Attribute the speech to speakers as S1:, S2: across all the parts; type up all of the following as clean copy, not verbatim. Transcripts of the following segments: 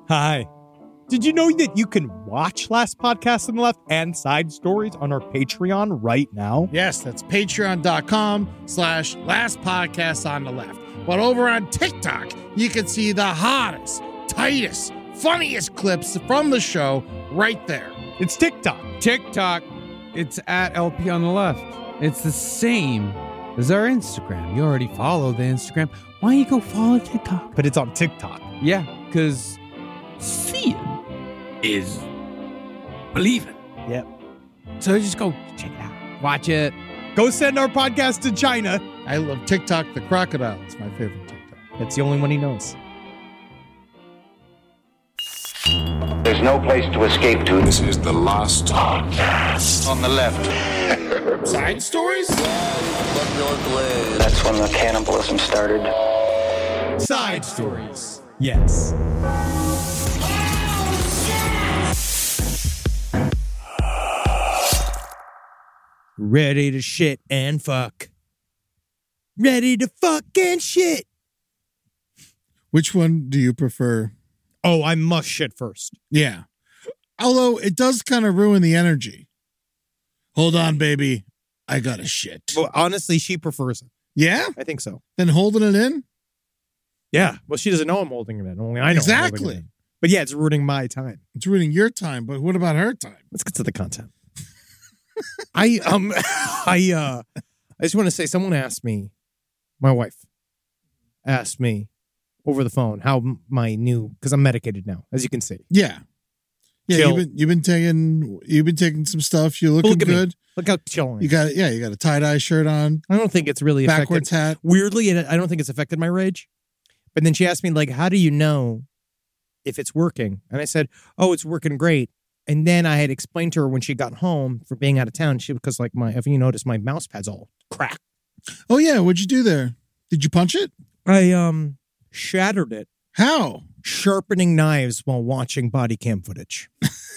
S1: Hi. Did you know that you can watch Last Podcast on the Left and Side Stories on our Patreon right now?
S2: Yes, that's patreon.com/Last Podcast on the Left. But over on TikTok, you can see the hottest, tightest, funniest clips from the show right there.
S1: It's TikTok.
S3: TikTok, it's at LP on the Left. It's the same as our Instagram. You already follow the Instagram. Why don't you go follow TikTok?
S1: But it's on TikTok.
S3: Yeah, because seeing is believing.
S1: Yep.
S3: So just go check it out. Watch it.
S1: Go send our podcast to China.
S2: I love TikTok the crocodile. It's my favorite TikTok.
S1: That's the only one he knows.
S4: There's no place to escape to.
S5: This is the Last Podcast
S4: On the left.
S2: Side stories?
S4: That's when the cannibalism started.
S1: Side Stories. Yes. Ready to shit and fuck. Ready to fuck and shit.
S2: Which one do you prefer?
S1: Oh, I must shit first.
S2: Yeah. Although it does kind of ruin the energy. Hold on, baby. I got to shit.
S1: Well, honestly, she prefers it.
S2: Yeah?
S1: I think so.
S2: Then holding it in?
S1: Yeah. Well, she doesn't know I'm holding it in. Only I know.
S2: Exactly.
S1: I'm holding it in. But yeah, it's ruining my time.
S2: It's ruining your time, but what about her time?
S1: Let's get to the content. I just want to say, someone asked me, my wife asked me over the phone how my new, because I'm medicated now, as you can see.
S2: Yeah. Yeah,
S1: Chill.
S2: you've been taking some stuff. You're looking
S1: Look at
S2: good.
S1: me. Look how chilling.
S2: You got a tie-dye shirt on,
S1: I don't think it's really
S2: backwards
S1: affected.
S2: hat.
S1: Weirdly, I don't think it's affected my rage. But then she asked me, like, how do you know if it's working? And I said, oh, it's working great. And then I had explained to her when she got home for being out of town, because like if you notice, my mouse pad's all cracked.
S2: Oh yeah, what'd you do there? Did you punch it?
S1: I shattered it,
S2: How?
S1: sharpening knives while watching body cam footage.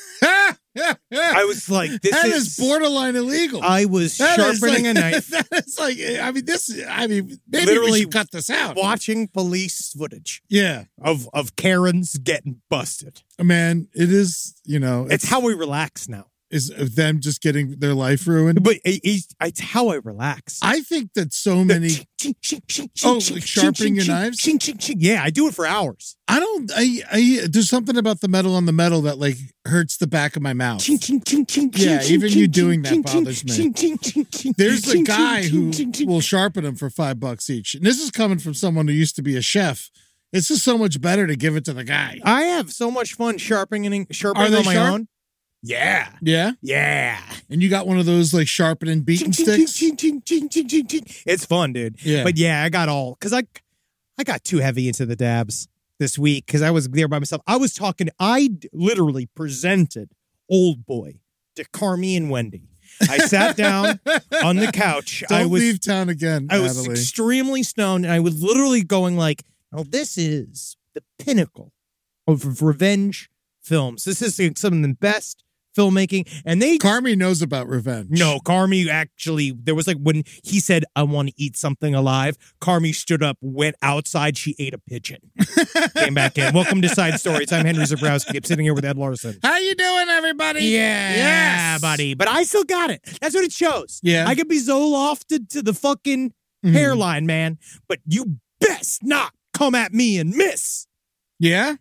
S1: I was like,
S2: That is borderline illegal.
S1: I was
S2: That is
S1: sharpening a knife,
S2: That's like, maybe
S1: Literally
S2: we should cut this out.
S1: watching police footage
S2: Yeah,
S1: of Karens getting busted.
S2: man, it is,
S1: It's how we relax now.
S2: is of them just getting their life ruined.
S1: But it's how I relax.
S2: I think that so many. Like sharpening your knives?
S1: Yeah, I do it for hours.
S2: There's something about the metal on the metal that like hurts the back of my mouth. Yeah, even you doing that bothers me. There's a guy who will sharpen them for $5 each. And this is coming from someone who used to be a chef. It's just so much better to give it to the guy.
S1: I have so much fun sharpening
S2: Are they
S1: on my
S2: sharp?
S1: own. Yeah.
S2: Yeah?
S1: Yeah.
S2: And you got one of those like sharpening beaten sticks?
S1: It's fun, dude.
S2: Yeah.
S1: But yeah, I got too heavy into the dabs this week because I was there by myself. I literally presented Old Boy to Carmi and Wendy. I sat down on the couch.
S2: Don't leave town again,
S1: I was
S2: Natalie.
S1: extremely stoned, and I was literally going like, oh, this is the pinnacle of revenge films. This is some of the best filmmaking. And
S2: Carmi knows about revenge.
S1: No, Carmi actually, there was like when he said, I want to eat something alive, Carmi stood up, went outside, she ate a pigeon. Came back in. Welcome to Side Stories. I'm Henry Zabrowski. I'm sitting here with Ed Larson.
S2: How you doing, everybody?
S1: Yeah,
S2: Yes.
S1: buddy. But I still got it. That's what it shows.
S2: Yeah.
S1: I could be so lofted to the fucking hairline, man, but you best not come at me and miss.
S2: Yeah?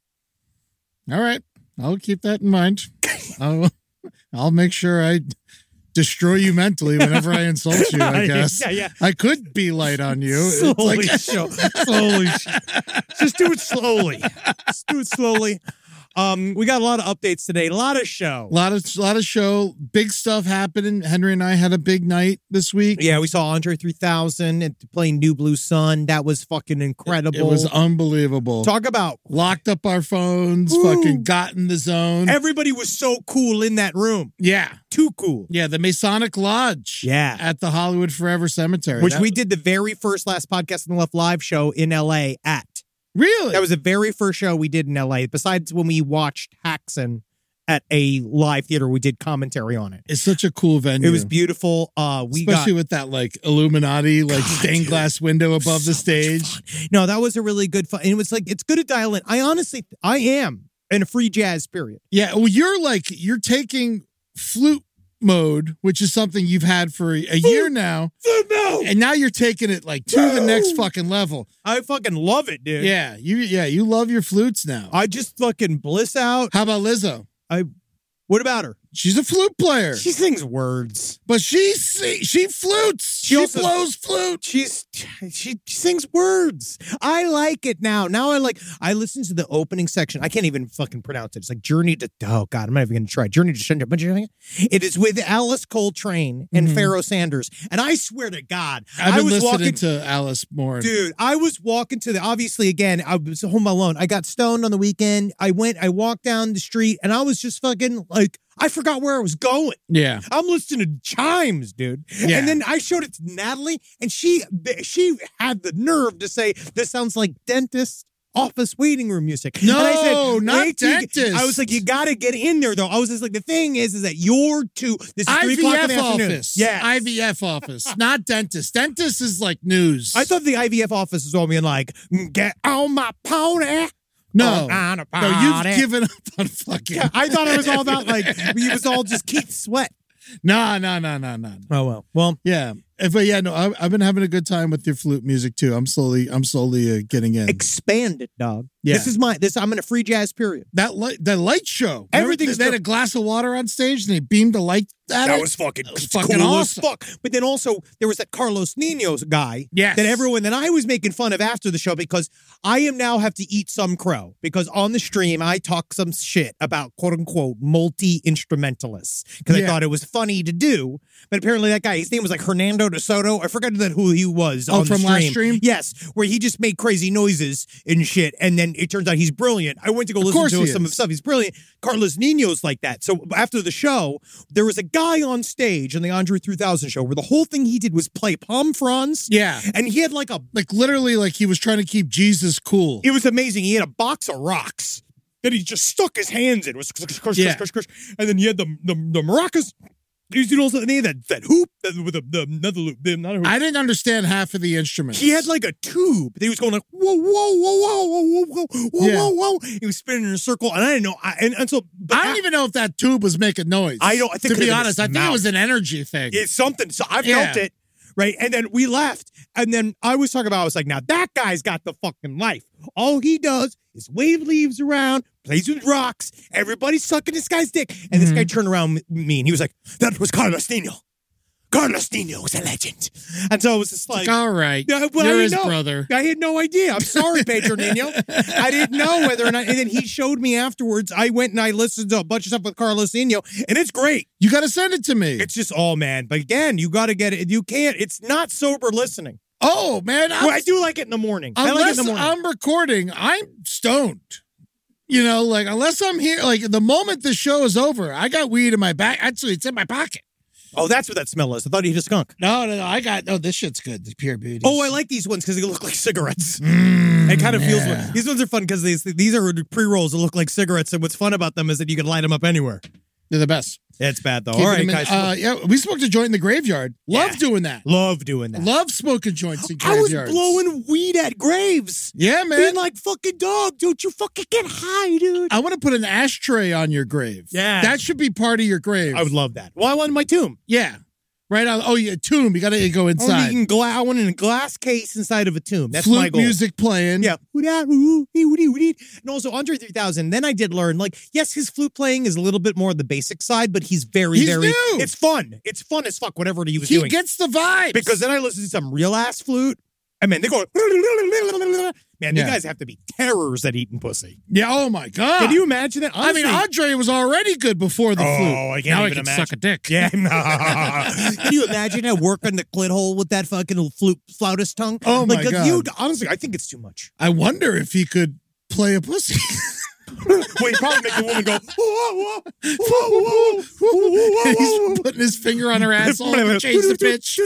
S2: All right. I'll keep that in mind. I'll make sure I destroy you mentally whenever I insult you, I guess.
S1: Yeah.
S2: I could be light on you.
S1: Slowly,
S2: It's like-
S1: slowly. Just do it slowly. Just do it slowly. We got a lot of updates today. A lot of show.
S2: lot of show. Big stuff happening. Henry and I had a big night this week.
S1: Yeah, we saw Andre 3000 and playing New Blue Sun. That was fucking incredible.
S2: It was unbelievable.
S1: Talk about
S2: Locked up our phones,
S1: Ooh.
S2: fucking got in the zone.
S1: everybody was so cool in that room.
S2: Yeah.
S1: Too cool.
S2: Yeah, the Masonic Lodge.
S1: Yeah.
S2: At the Hollywood Forever Cemetery.
S1: Which we did the very first Last Podcast on the Left live show in LA at.
S2: Really?
S1: That was the very first show we did in LA, besides when we watched Haxon at a live theater. We did commentary on it.
S2: It's such a cool venue.
S1: It was beautiful.
S2: Especially with that like Illuminati, like stained glass window above the stage.
S1: No, that was a really good fun. And it was like, it's good to dial in. I am in a free jazz period.
S2: Yeah. Well, you're taking flute mode, which is something you've had for a year now. And now you're taking it like to the next fucking level.
S1: I fucking love it, dude.
S2: Yeah. You love your flutes now.
S1: I just fucking bliss out.
S2: How about Lizzo?
S1: What about her?
S2: She's a flute player.
S1: She sings words.
S2: But she flutes. She blows flute.
S1: She sings words. I like it now. I listen to the opening section. I can't even fucking pronounce it. It's like Journey to, oh God, I'm not even going to try. Journey to Shendra. It is with Alice Coltrane and Pharoah Sanders. And I swear to God,
S2: I've been listening to Alice more.
S1: Dude, I was walking to obviously again, I was home alone. I got stoned on the weekend. I walked down the street and I was just fucking like, I forgot where I was going.
S2: Yeah.
S1: I'm listening to chimes, dude.
S2: Yeah.
S1: And then I showed it to Natalie, and she had the nerve to say, this sounds like dentist office waiting room music.
S2: No,
S1: and I said,
S2: not dentist.
S1: I was like, you got to get in there, though. I was just like, the thing is that you're this is 3 o'clock in the afternoon.
S2: Office.
S1: Yeah.
S2: IVF office, not dentist. Dentist is like news.
S1: I thought the IVF office was all being like, get on my pony.
S2: No, you've given up on fucking.
S1: Yeah, I thought it was all about like it was all just Keith Sweat.
S2: No.
S1: Oh well,
S2: yeah, but yeah, no, I've been having a good time with your flute music too. I'm slowly getting in.
S1: Expand it, dog.
S2: Yeah.
S1: I'm in a free jazz period.
S2: That light show.
S1: Everything's
S2: they had a glass of water on stage and they beamed a light at it.
S1: That was fucking
S2: cool
S1: awesome. As fuck. But then also there was that Carlos Niños guy.
S2: Yes.
S1: That I was making fun of after the show because I have to eat some crow because on the stream I talk some shit about quote unquote multi-instrumentalists because I thought it was funny to do. But apparently that guy, his name was like Hernando de Soto. I forgot who he was.
S2: Oh,
S1: on
S2: from
S1: the
S2: last stream?
S1: Yes, where he just made crazy noises and shit, and then it turns out he's brilliant. I went to go listen to some of his stuff. He's brilliant. Carlos Niños like that. So after the show, there was a guy on stage on the Andre 3000 show where the whole thing he did was play Palm Franz.
S2: Yeah.
S1: And he had
S2: literally he was trying to keep Jesus cool.
S1: It was amazing. He had a box of rocks that he just stuck his hands in. It was and then he had the maracas. You know, they had that hoop with another loop. Not a hoop.
S2: I didn't understand half of the instruments.
S1: He had like a tube. He was going like whoa, whoa, whoa, whoa, whoa, whoa, whoa,
S2: Yeah.
S1: whoa, whoa. He was spinning in a circle, and I didn't know. I
S2: don't even know if that tube was making noise.
S1: I think
S2: to be honest, I think it was an energy thing.
S1: It's something. So I felt it. Right. And then we left. And then I was talking about, I was like, now that guy's got the fucking life. All he does is wave leaves around, plays with rocks. Everybody's sucking this guy's dick. And this guy turned around with me and he was like, that was Carlos Niño. Carlos Niño was a legend. And so it was just like,
S2: all right. You're his brother.
S1: I had no idea. I'm sorry, Pedro Niño. I didn't know whether or not. And then he showed me afterwards. I went and I listened to a bunch of stuff with Carlos Niño, and it's great.
S2: You got to send it to me.
S1: It's just, oh, man. But again, you got to get it. You can't. It's not sober listening.
S2: Oh, man.
S1: I do like it in the morning.
S2: Unless I'm recording, I'm stoned. You know, unless I'm here, the moment the show is over, I got weed in my back. Actually, it's in my pocket.
S1: Oh, that's what that smell is. I thought you hit a skunk.
S2: No. This shit's good. The Pure Beauty.
S1: Oh, I like these ones because they look like cigarettes. It kind of feels. These ones are fun because these are pre-rolls that look like cigarettes. And what's fun about them is that you can light them up anywhere.
S2: They're the best.
S1: It's bad, though. All right, guys.
S2: We smoked a joint in the graveyard. Love doing that.
S1: Love doing that.
S2: Love smoking joints in graveyards.
S1: I was blowing weed at graves.
S2: Yeah, man.
S1: Being like, fucking dog, don't you fucking get high, dude.
S2: I want to put an ashtray on your grave.
S1: Yeah.
S2: That should be part of your grave.
S1: I would love that. Well, I want my tomb.
S2: Yeah. Right on. Oh, yeah, tomb. You got to go inside.
S1: I want in a glass case inside of a tomb. That's
S2: Flute
S1: my goal.
S2: music playing.
S1: Yeah. And also, Andre 3000, then I did learn, yes, his flute playing is a little bit more of the basic side, but he's very
S2: new.
S1: It's fun. It's fun as fuck, whatever he was doing.
S2: He gets the vibes.
S1: Because then I listened to some real-ass flute. I mean, they go, man, you guys have to be terrors at eating pussy.
S2: Yeah, oh my God.
S1: Can you imagine that? Honestly,
S2: Andre was already good before the flute.
S1: Oh, I can't even imagine.
S2: Suck a dick.
S1: Yeah. Can you imagine that working the clit hole with that fucking flautist tongue?
S2: Oh my God.
S1: Honestly, I think it's too much.
S2: I wonder if he could play a pussy.
S1: Well, he'd probably make the woman go, whoa, whoa, whoa, whoa.
S2: He's putting his finger on her asshole to change the pitch.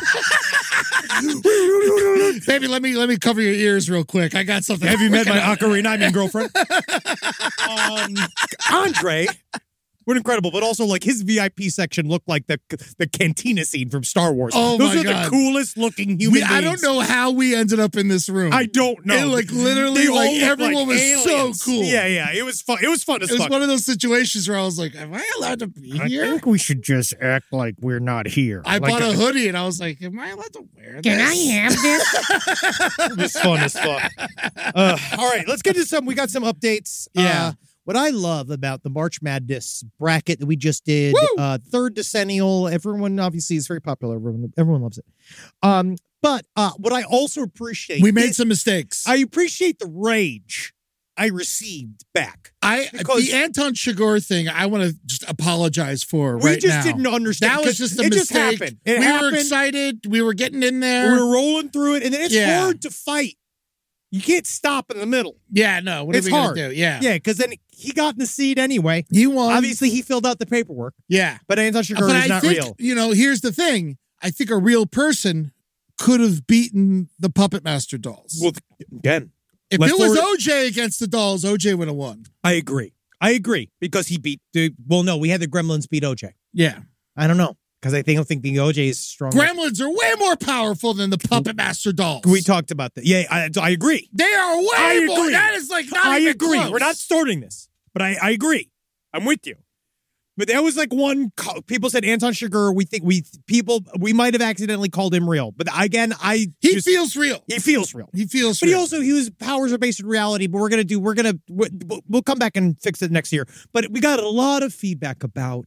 S2: Baby, let me cover your ears real quick. I got something.
S1: Have you met my ocarina? I mean, girlfriend. Andre were incredible, but also like his VIP section looked like the cantina scene from Star Wars.
S2: Oh,
S1: those
S2: my
S1: are
S2: God.
S1: the coolest looking human beings.
S2: I don't know how we ended up in this room.
S1: I don't know.
S2: It, like literally,
S1: They all
S2: like
S1: look
S2: everyone
S1: like
S2: was
S1: aliens.
S2: so cool.
S1: Yeah. It was fun. It was fun as
S2: It was
S1: fuck.
S2: one of those situations where I was like, "Am I allowed to be here?"
S1: we should just act like we're not here.
S2: I bought a hoodie and I was like, "Am I allowed to wear this?"
S1: Can I have this? It was fun as fuck. All right, let's get to some. We got some updates.
S2: Yeah.
S1: What I love about the March Madness bracket that we just did, third decennial, everyone obviously is very popular. Everyone loves it. But what I also appreciate,
S2: We made some mistakes.
S1: I appreciate the rage I received back.
S2: The Anton Chigurh thing, I want to just apologize for right now.
S1: We just didn't understand.
S2: That was just a
S1: it
S2: mistake.
S1: Just happened. It
S2: we
S1: happened.
S2: were excited. We were getting in there.
S1: We were rolling through it, and then it's
S2: Yeah.
S1: hard to fight. You can't stop in the middle.
S2: Yeah, no. What
S1: It's
S2: are we
S1: hard.
S2: going to do? Yeah.
S1: Yeah, because then he got in the seat anyway.
S2: He won.
S1: Obviously, he filled out the paperwork,
S2: Yeah.
S1: but Anton Chigurh
S2: But
S1: is
S2: I
S1: not
S2: think,
S1: real.
S2: you know, here's the thing. I think a real person could have beaten the Puppet Master dolls.
S1: Well, again,
S2: if
S1: let's
S2: it was
S1: forward-
S2: OJ against the dolls, OJ would have won.
S1: I agree because he beat. No, we had the Gremlins beat OJ.
S2: Yeah.
S1: I don't know because I don't think the OJ is stronger.
S2: Gremlins are way more powerful than the Puppet Master dolls.
S1: We talked about that. Yeah, I agree.
S2: They are way
S1: I
S2: more.
S1: agree.
S2: That is like not
S1: I
S2: even
S1: agree.
S2: close.
S1: We're not starting this, but I agree. I'm with you. But that was like one. People said Anton Chigurh. We might have accidentally called him real. But again,
S2: He feels real.
S1: He feels real.
S2: He feels
S1: But
S2: real.
S1: his powers are based in reality. But we'll come back and fix it next year. But we got a lot of feedback about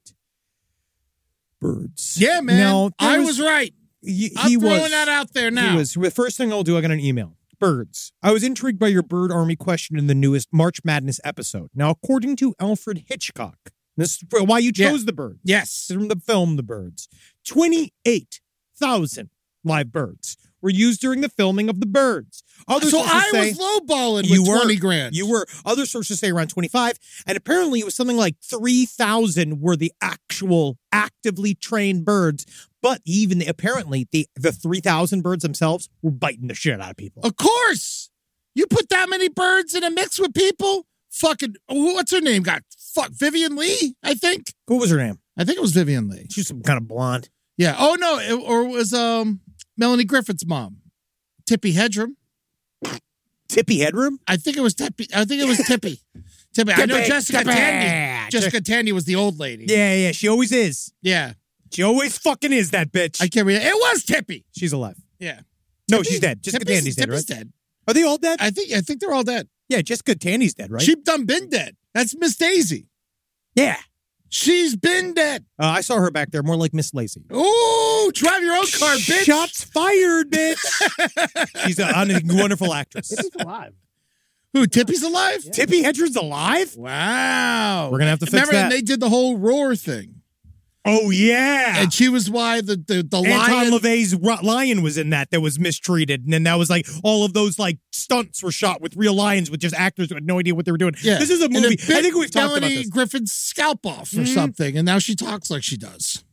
S1: birds.
S2: Yeah, man.
S1: Now,
S2: I was right. I'm throwing that out there now.
S1: The first thing I'll do, I got an email. Birds. I was intrigued by your bird army question in the newest March Madness episode. Now, according to Alfred Hitchcock, this is why you chose the birds.
S2: Yes.
S1: From the film The Birds. 28,000 live birds were used during the filming of The Birds. Other
S2: So
S1: sources
S2: I
S1: say,
S2: was lowballing
S1: you
S2: with
S1: were
S2: 20 grand.
S1: You were. Other sources say around 25. And apparently it was something like 3,000 were the actual actively trained birds. But apparently the 3,000 birds themselves were biting the shit out of people.
S2: Of course. You put that many birds in a mix with people? Fucking, what's her name? Vivian Lee, I think.
S1: What was her name?
S2: I think it was Vivian Lee.
S1: She was some kind of blonde.
S2: Yeah. Oh, no. Or it was Melanie Griffith's mom. Tippi Hedren.
S1: Tippi Hedren?
S2: I think it was Tippi. Tippi. I know Jessica Tandy. Jessica Tandy was the old lady.
S1: Yeah. She always is.
S2: Yeah.
S1: She always fucking is, that bitch.
S2: I can't remember. It was Tippi.
S1: She's alive.
S2: Yeah.
S1: No,
S2: Tippi-
S1: she's dead. Jessica Tandy's dead, right?
S2: Tippi's dead.
S1: Are they all dead?
S2: I think they're all dead.
S1: Yeah, Jessica Tandy's dead, right?
S2: She's done been dead. That's Miss Daisy.
S1: Yeah.
S2: She's been dead.
S1: I saw her back there, more like Miss Lacey.
S2: Ooh, drive your own car, bitch.
S1: Shots fired, bitch. She's a wonderful actress.
S6: Tippi's alive.
S2: Who, Tippy's alive?
S6: Yeah.
S1: Tippi Hedren's alive?
S2: Wow.
S1: We're going to have to fix
S2: Remember,
S1: that.
S2: and they did the whole roar thing.
S1: Oh, yeah.
S2: And she was why the
S1: Anton
S2: lion.
S1: LaVey's lion was in that was mistreated. And then that was like all of those like stunts were shot with real lions with just actors who had no idea what they were doing.
S2: Yeah.
S1: This is a
S2: And it
S1: movie.
S2: bit
S1: I think we've talked about
S2: Melanie
S1: this.
S2: Griffin's scalp off or something, and now she talks like she does.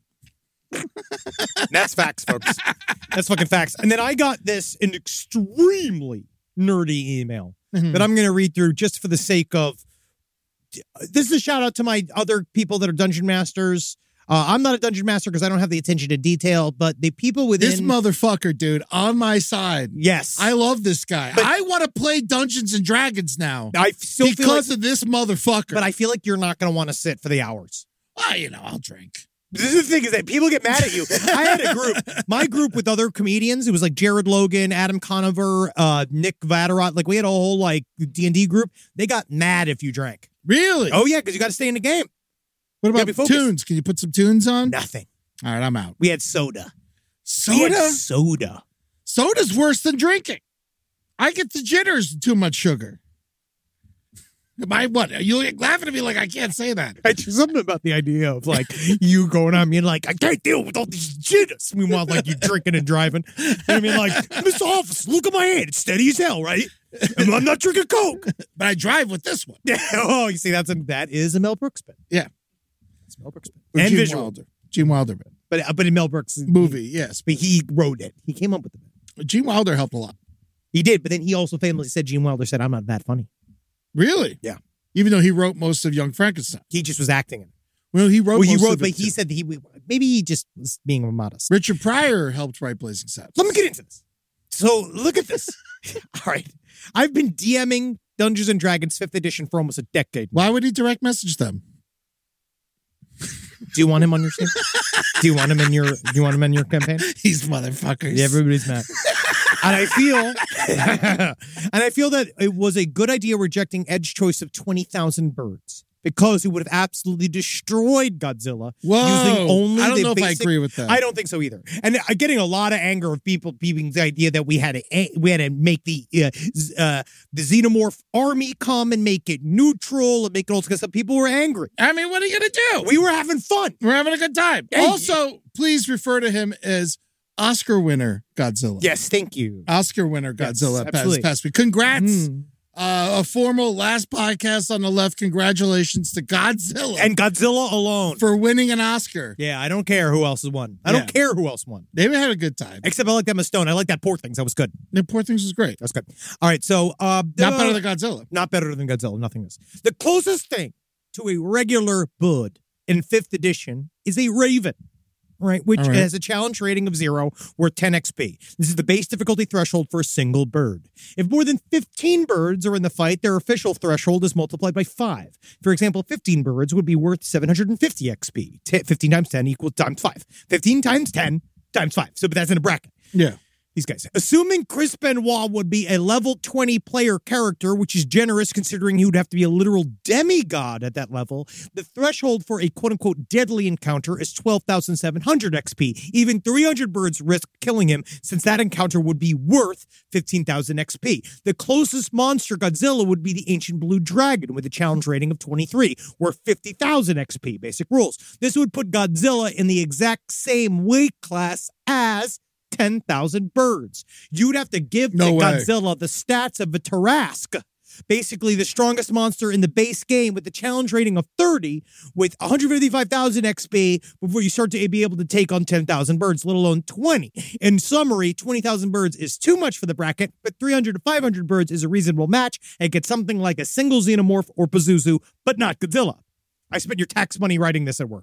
S1: That's facts, folks. That's fucking facts. And then I got an extremely nerdy email that I'm going to read through just for the sake of. This is a shout out to my other people that are dungeon masters. I'm not a dungeon master because I don't have the attention to detail, but the people within
S2: This motherfucker, dude, on my side.
S1: yes,
S2: I love this guy.
S1: But-
S2: I want to play Dungeons and Dragons now
S1: I still feel like,
S2: because of this motherfucker.
S1: but I feel like you're not going to want to sit for the hours.
S2: I'll drink.
S1: This is the thing is that people get mad at you. I had a group, my group with other comedians. It was like Jared Logan, Adam Conover, Nick Vatterott. Like we had a whole like D&D group. They got mad if you drank.
S2: Really?
S1: Oh yeah, because you got to stay in the game.
S2: What
S1: gotta
S2: about
S1: be focused.
S2: tunes? Can you put some tunes on?
S1: Nothing.
S2: All right, I'm out.
S1: We had soda. We had
S2: Soda?
S1: soda.
S2: Soda's worse than drinking. I get the jitters, too much sugar. Am I what? Are you laughing at me like I can't say that?
S1: I just something about the idea of like you going on being like, I can't deal with all these jitters. Meanwhile, like you drinking and driving. And I mean, like, Mr. Officer, look at my hand. It's steady as hell, right? And I'm not drinking Coke.
S2: But I drive with this one.
S1: Yeah. Oh, you see, that is a Mel Brooks bit.
S2: Yeah.
S1: It's Mel Brooks bit.
S2: Or
S1: And
S2: Gene
S1: visual.
S2: Wilder. Gene Wilder bit.
S1: But in Mel Brooks'
S2: Movie, yes.
S1: But he wrote it. He came up with the bit.
S2: Gene Wilder helped a lot.
S1: He did, but then he also famously said, Gene Wilder said, I'm not that funny.
S2: Really?
S1: Yeah.
S2: Even though he wrote most of Young Frankenstein.
S1: He just was acting in it.
S2: Well, he wrote.
S1: Well, he
S2: most
S1: wrote,
S2: of it,
S1: but he
S2: too.
S1: said that maybe he just was being modest.
S2: Richard Pryor helped write Blazing Saddles.
S1: Let me get into this. So look at this. All right. I've been DMing Dungeons and Dragons 5th edition for almost a decade.
S2: Why would he direct message them?
S1: Do you want him on your team? Do you want him in your campaign?
S2: These motherfuckers.
S1: Yeah, everybody's mad. And I feel that it was a good idea rejecting Ed's choice of 20,000 birds because it would have absolutely destroyed Godzilla using only
S2: I don't
S1: the
S2: know if I
S1: basic-
S2: agree with that.
S1: I don't think so either. And I'm getting a lot of anger of people peeping the idea that we had to make the xenomorph army come and make it neutral and make it all because some people were angry.
S2: I mean, what are you going to do?
S1: We were having fun.
S2: We're having a good time.
S1: Hey,
S2: Also, please refer to him as Oscar winner Godzilla.
S1: Yes, thank you.
S2: Oscar winner
S1: Yes,
S2: Godzilla
S1: absolutely.
S2: past week. Congrats.
S1: Mm.
S2: A formal last podcast on the left. Congratulations to Godzilla
S1: And Godzilla alone.
S2: for winning an Oscar.
S1: Yeah, I don't care who else has won. I don't care who else won.
S2: They had a good time.
S1: Except I like Emma Stone. I like that Poor Things. That was good.
S2: The Poor Things was great.
S1: That was good. All right, so
S2: Not better than Godzilla.
S1: Not better than Godzilla. Nothing is. The closest thing to a regular bird in 5th edition is a raven. Right, which
S2: All right.
S1: has a challenge rating of 0 worth 10 XP. This is the base difficulty threshold for a single bird. If more than 15 birds are in the fight, their official threshold is multiplied by 5. For example, 15 birds would be worth 750 XP. 15 times 10 equals times 5. 15 times 10 times 5. So, but that's in a bracket.
S2: Yeah.
S1: These guys. Assuming Chris Benoit would be a level 20 player character, which is generous considering he would have to be a literal demigod at that level, the threshold for a quote-unquote deadly encounter is 12,700 XP. Even 300 birds risk killing him since that encounter would be worth 15,000 XP. The closest monster Godzilla would be the ancient blue dragon with a challenge rating of 23, worth 50,000 XP. Basic rules. This would put Godzilla in the exact same weight class as 10,000 birds. You'd have to give
S2: No way.
S1: Godzilla the stats of a Tarrasque. Basically, the strongest monster in the base game with the challenge rating of 30 with 155,000 XP before you start to be able to take on 10,000 birds, let alone 20. In summary, 20,000 birds is too much for the bracket, but 300 to 500 birds is a reasonable match and gets something like a single xenomorph or Pazuzu, but not Godzilla. I spent your tax money writing this at work.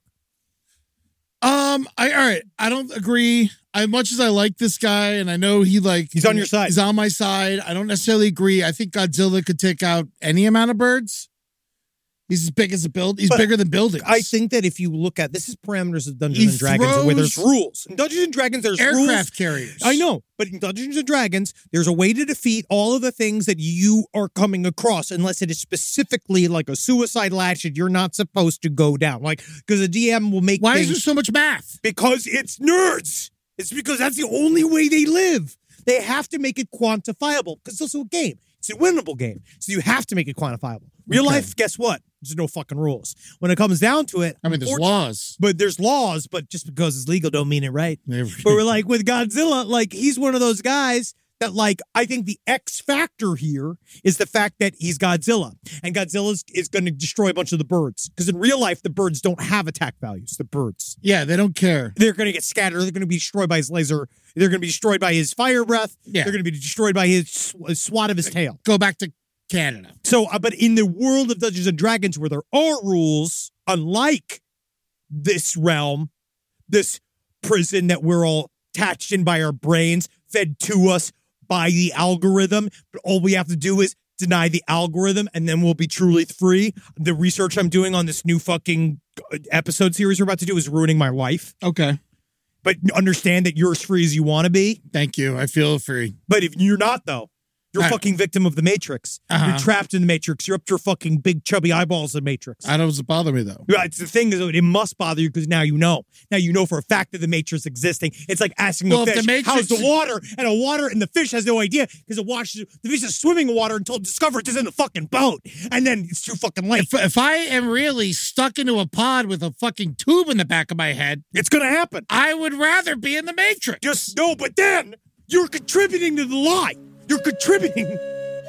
S2: All right. I don't agree. As much as I like this guy, and I know he's
S1: on your side.
S2: He's on my side. I don't necessarily agree. I think Godzilla could take out any amount of birds. He's as big as a build. He's bigger than buildings.
S1: I think that if you look at this is parameters of Dungeons and Dragons where there's rules. In Dungeons and Dragons, there's
S2: aircraft
S1: rules.
S2: carriers.
S1: I know, but in Dungeons and Dragons, there's a way to defeat all of the things that you are coming across, unless it is specifically like a suicide latch that you're not supposed to go down. Like, because a DM will make
S2: Why
S1: things,
S2: is there so much math?
S1: because it's nerds. It's because that's the only way they live. They have to make it quantifiable because it's also a game. It's a winnable game. So you have to make it quantifiable. Real
S2: Okay.
S1: life, guess what? There's no fucking rules. When it comes down to it,
S2: I mean, there's laws.
S1: but there's laws, but just because it's legal don't mean it right.
S2: But
S1: But we're like with Godzilla, like he's one of those guys that like, I think the X factor here is the fact that he's Godzilla and Godzilla is going to destroy a bunch of the birds. Because in real life, the birds don't have attack values. The birds,
S2: yeah, they don't care.
S1: they're going to get scattered. They're going to be destroyed by his laser. They're going to be destroyed by his fire breath.
S2: Yeah.
S1: They're going to be destroyed by his swat of his tail.
S2: Go back to Canada.
S1: So, but in the world of Dungeons and Dragons, where there are rules, unlike this realm, this prison that we're all attached in by our brains, fed to us by the algorithm, but all we have to do is deny the algorithm and then we'll be truly free. The research I'm doing on this new fucking episode series we're about to do is ruining my life.
S2: Okay.
S1: But understand that you're as free as you want to be.
S2: Thank you. I feel free.
S1: But if you're not, though, you're a fucking victim of the Matrix.
S2: Uh-huh.
S1: You're trapped in the Matrix. You're up to your fucking big chubby eyeballs in the Matrix.
S2: I don't doesn't bother me though.
S1: Right, it's the thing is, it must bother you because now you know. Now you know for a fact that the Matrix existing. It's like asking
S2: Well,
S1: a
S2: if the
S1: fish,
S2: Matrix-
S1: how's the water? And the fish has no idea because the fish is swimming in water until it discovers it's in the fucking boat. And then it's too fucking late.
S2: If I am really stuck into a pod with a fucking tube in the back of my head,
S1: It's going to happen.
S2: I would rather be in the Matrix.
S1: Just no, but then you're contributing to the lie. You're contributing.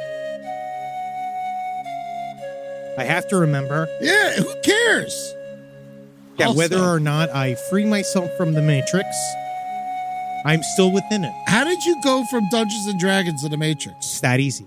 S1: I have to remember
S2: Yeah, who cares?
S1: that
S2: Also-
S1: whether or not I free myself from the Matrix, I'm still within it.
S2: How did you go from Dungeons and Dragons to the Matrix?
S1: It's that easy.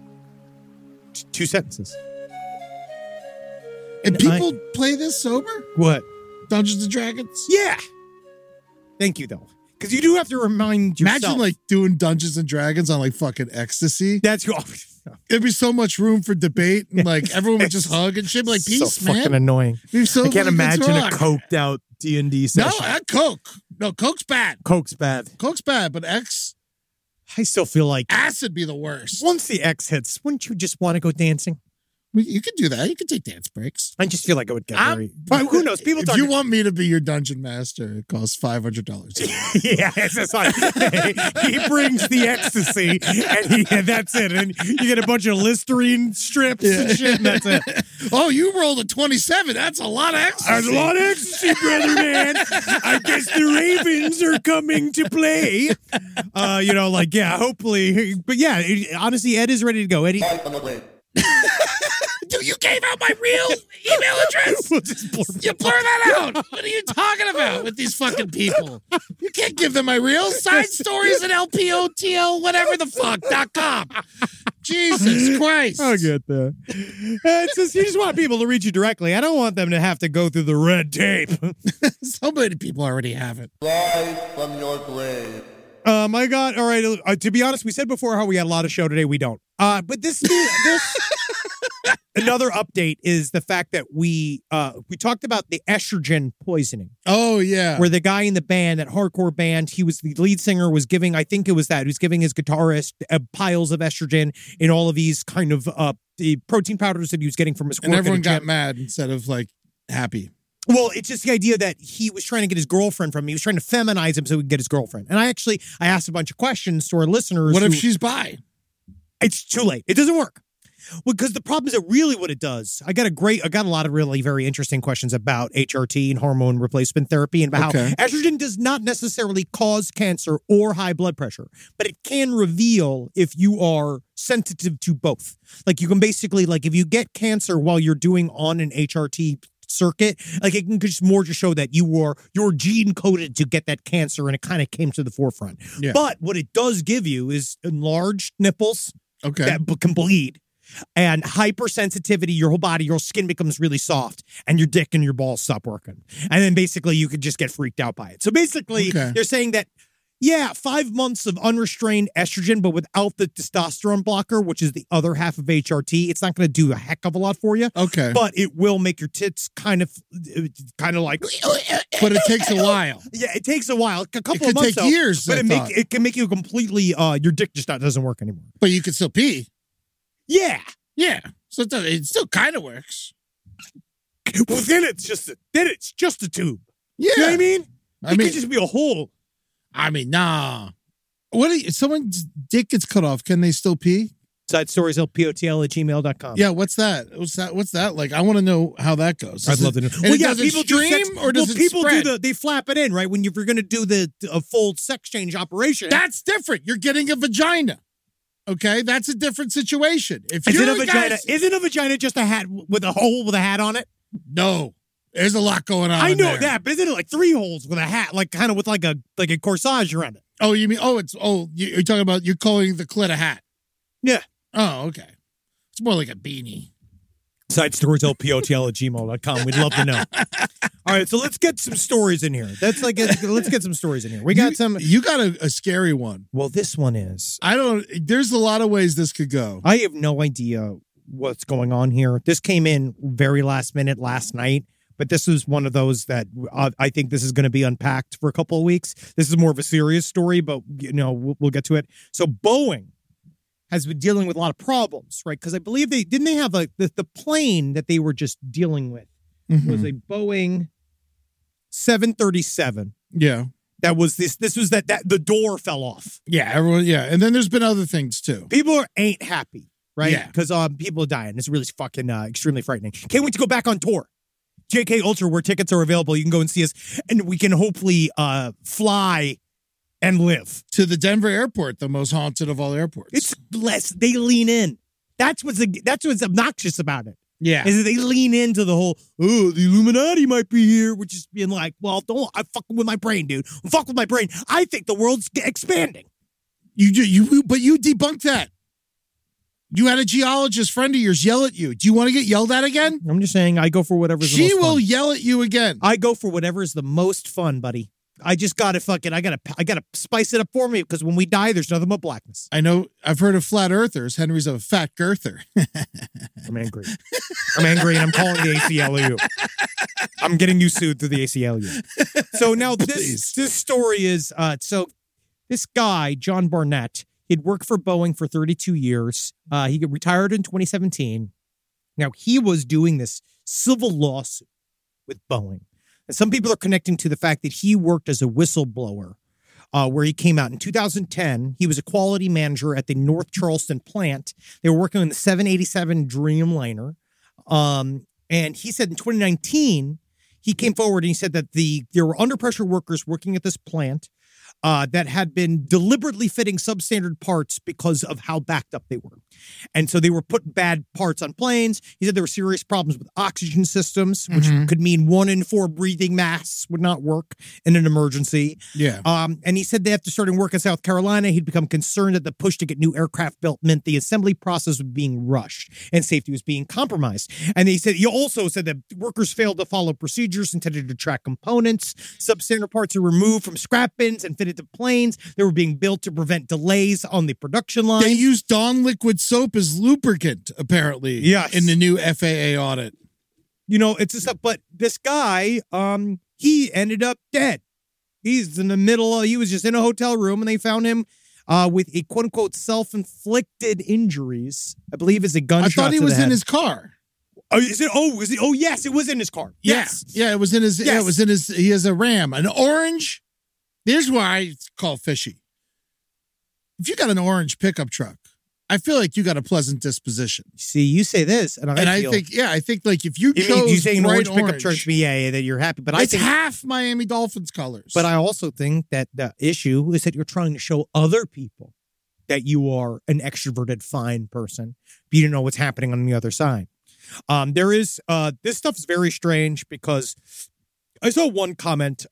S1: 2 sentences.
S2: And people play this sober?
S1: What?
S2: Dungeons and Dragons?
S1: Yeah. Thank you, though. Because you do have to remind yourself.
S2: Imagine like doing Dungeons and Dragons on like fucking ecstasy.
S1: That's
S2: There'd be so much room for debate and like everyone would just hug and shit. Like, peace,
S1: so fucking
S2: man.
S1: annoying.
S2: So
S1: I can't imagine a
S2: rock.
S1: coked out D&D
S2: No,
S1: session.
S2: not Coke. No, Coke's bad.
S1: Coke's bad.
S2: Coke's bad, but X,
S1: I still feel like
S2: acid be the worst.
S1: once the X hits, wouldn't you just want to go dancing?
S2: You could do that. You could take dance breaks.
S1: I just feel like I would get very. But who knows? People
S2: If
S1: talk.
S2: you want me to be your dungeon master, it costs $500.
S1: Yeah, it's like he brings the ecstasy, and that's it. And you get a bunch of Listerine strips and shit, and that's it.
S2: Oh, you rolled a 27. That's a lot of ecstasy.
S1: There's a lot of ecstasy, brother man. I guess the Ravens are coming to play. Hopefully. But yeah, honestly, Ed is ready to go. Eddie.
S2: Dude, you gave out my real email address. You blur that out. What are you talking about with these fucking people? You can't give them my real side stories at LPOTL, whatever the fuck.com. Jesus Christ.
S1: I get that. It's just, you just want people to reach you directly. I don't want them to have to go through the red tape.
S2: So many people already have it.
S6: Rise from your grave.
S1: My God. All right. To be honest, we said before how we had a lot of show today. We don't. But this another update is the fact that we talked about the estrogen poisoning.
S2: Oh, yeah.
S1: Where the guy in the band, that hardcore band, he was the lead singer, was giving, I think it was that, he was giving his guitarist piles of estrogen in all of these kind of the protein powders that he was getting from his work.
S2: And everyone got mad instead of like happy.
S1: Well, it's just the idea that he was trying to get his girlfriend from him. He was trying to feminize him so he could get his girlfriend. And I asked a bunch of questions to our listeners.
S2: What if she's bi?
S1: It's too late. It doesn't work. Well, because the problem is that really what it does, I got a lot of really very interesting questions about HRT and hormone replacement therapy and about how estrogen does not necessarily cause cancer or high blood pressure, but it can reveal if you are sensitive to both. Like you can basically, like if you get cancer while you're doing on an HRT circuit, like it can just show that you're gene coded to get that cancer, and it kind of came to the forefront. Yeah. But what it does give you is enlarged nipples that can bleed, and hypersensitivity. Your whole body, your skin becomes really soft, and your dick and your balls stop working. And then basically you could just get freaked out by it. So basically they're saying that 5 months of unrestrained estrogen, but without the testosterone blocker, which is the other half of HRT, it's not going to do a heck of a lot for you.
S2: Okay.
S1: But it will make your tits kind of like.
S2: But it takes a while.
S1: Yeah, it takes a while. A couple
S2: of
S1: months.
S2: It could take years.
S1: But it can make you completely, your dick just doesn't work anymore.
S2: But you can still pee.
S1: Yeah.
S2: Yeah. So it still kind of works.
S1: Well, then it's just a tube.
S2: Yeah.
S1: You know what I mean? It could just be a hole.
S2: I mean, nah. What if someone's dick gets cut off? Can they still pee?
S1: Side stories, lpotl@gmail.com.
S2: Yeah, what's that? What's that like? I want to know how that goes.
S1: I'd love to know.
S2: Well, yeah, does people stream or does it
S1: people
S2: spread?
S1: they flap it in, right? When you're going to do a full sex change operation.
S2: That's different. You're getting a vagina. Okay, that's a different situation.
S1: Isn't a vagina just a hat with a hole with a hat on it?
S2: No. There's a lot going on.
S1: I know that, but isn't it like 3 holes with a hat, like kind of with like a corsage around it?
S2: Oh, you mean you're talking about you're calling the clit a hat?
S1: Yeah.
S2: Oh, okay. It's more like a beanie.
S1: Side stories, lpotl@gmail.com. We'd love to know. All right, so let's get some stories in here. Let's get some stories in here. We got some.
S2: You got a scary one.
S1: Well, this one is.
S2: There's a lot of ways this could go.
S1: I have no idea what's going on here. This came in very last minute last night. But this is one of those that I think this is going to be unpacked for a couple of weeks. This is more of a serious story, but we'll get to it. So Boeing has been dealing with a lot of problems, right? Because I believe they have the plane that they were just dealing with was a Boeing 737.
S2: Yeah,
S1: that was this. This was that the door fell off.
S2: Yeah, everyone. Yeah, and then there's been other things too.
S1: People ain't happy, right?
S2: Yeah,
S1: because people are dying. It's really fucking extremely frightening. Can't wait to go back on tour. JK Ultra, where tickets are available. You can go and see us, and we can hopefully fly and live.
S2: To the Denver airport, the most haunted of all airports.
S1: It's less. They lean in. That's what's obnoxious about it.
S2: Yeah.
S1: Is that they lean into the whole, the Illuminati might be here, which is being like, well, I'm fucking with my brain, dude. I'm fucking with my brain. I think the world's expanding.
S2: But you debunk that. You had a geologist friend of yours yell at you. Do you want to get yelled at again?
S1: I'm just saying, I go for whatever's the
S2: She
S1: most
S2: will
S1: fun.
S2: yell at you again.
S1: I go for whatever is the most fun, buddy. I just gotta I gotta spice it up for me because when we die, there's nothing but blackness.
S2: I know. I've heard of flat earthers. Henry's a fat girther.
S1: I'm angry. I'm angry, and I'm calling the ACLU. I'm getting you sued through the ACLU. So now this story is so this guy John Barnett, he'd worked for Boeing for 32 years. He got retired in 2017. Now he was doing this civil lawsuit with Boeing. And some people are connecting to the fact that he worked as a whistleblower, where he came out in 2010. He was a quality manager at the North Charleston plant. They were working on the 787 Dreamliner. And he said in 2019, he came forward and he said that there were under pressure workers working at this plant that had been deliberately fitting substandard parts because of how backed up they were. And so they were putting bad parts on planes. He said there were serious problems with oxygen systems, which could mean 1 in 4 breathing masks would not work in an emergency.
S2: Yeah.
S1: And he said that after starting work in South Carolina, he'd become concerned that the push to get new aircraft built meant the assembly process was being rushed and safety was being compromised. And he also said that workers failed to follow procedures intended to track components. Substandard parts are removed from scrap bins and fitted to planes. They were being built to prevent delays on the production line.
S2: They used Dawn liquid soap as lubricant, apparently.
S1: Yes.
S2: In the new FAA audit.
S1: You know, it's just, but this guy, he ended up dead. He's in the middle. He was just in a hotel room and they found him with a quote unquote self-inflicted injuries. I believe it's a gunshot.
S2: I thought he was in his car.
S1: Oh, is it? Oh, yes, it was in his car. Yes.
S2: Yeah, it was in his,
S1: Yes.
S2: yeah, it was in his, he has a Ram, an orange. Here's why it's called fishy. If you got an orange pickup truck, I feel like you got a pleasant disposition.
S1: See, you say this, and I
S2: think like if you chose
S1: you say an
S2: bright
S1: orange pickup truck to me, yeah, that you're happy. But I
S2: it's
S1: think
S2: half Miami Dolphins colors.
S1: But I also think that the issue is that you're trying to show other people that you are an extroverted, fine person, but you don't know what's happening on the other side. There is this stuff is very strange because I saw one comment.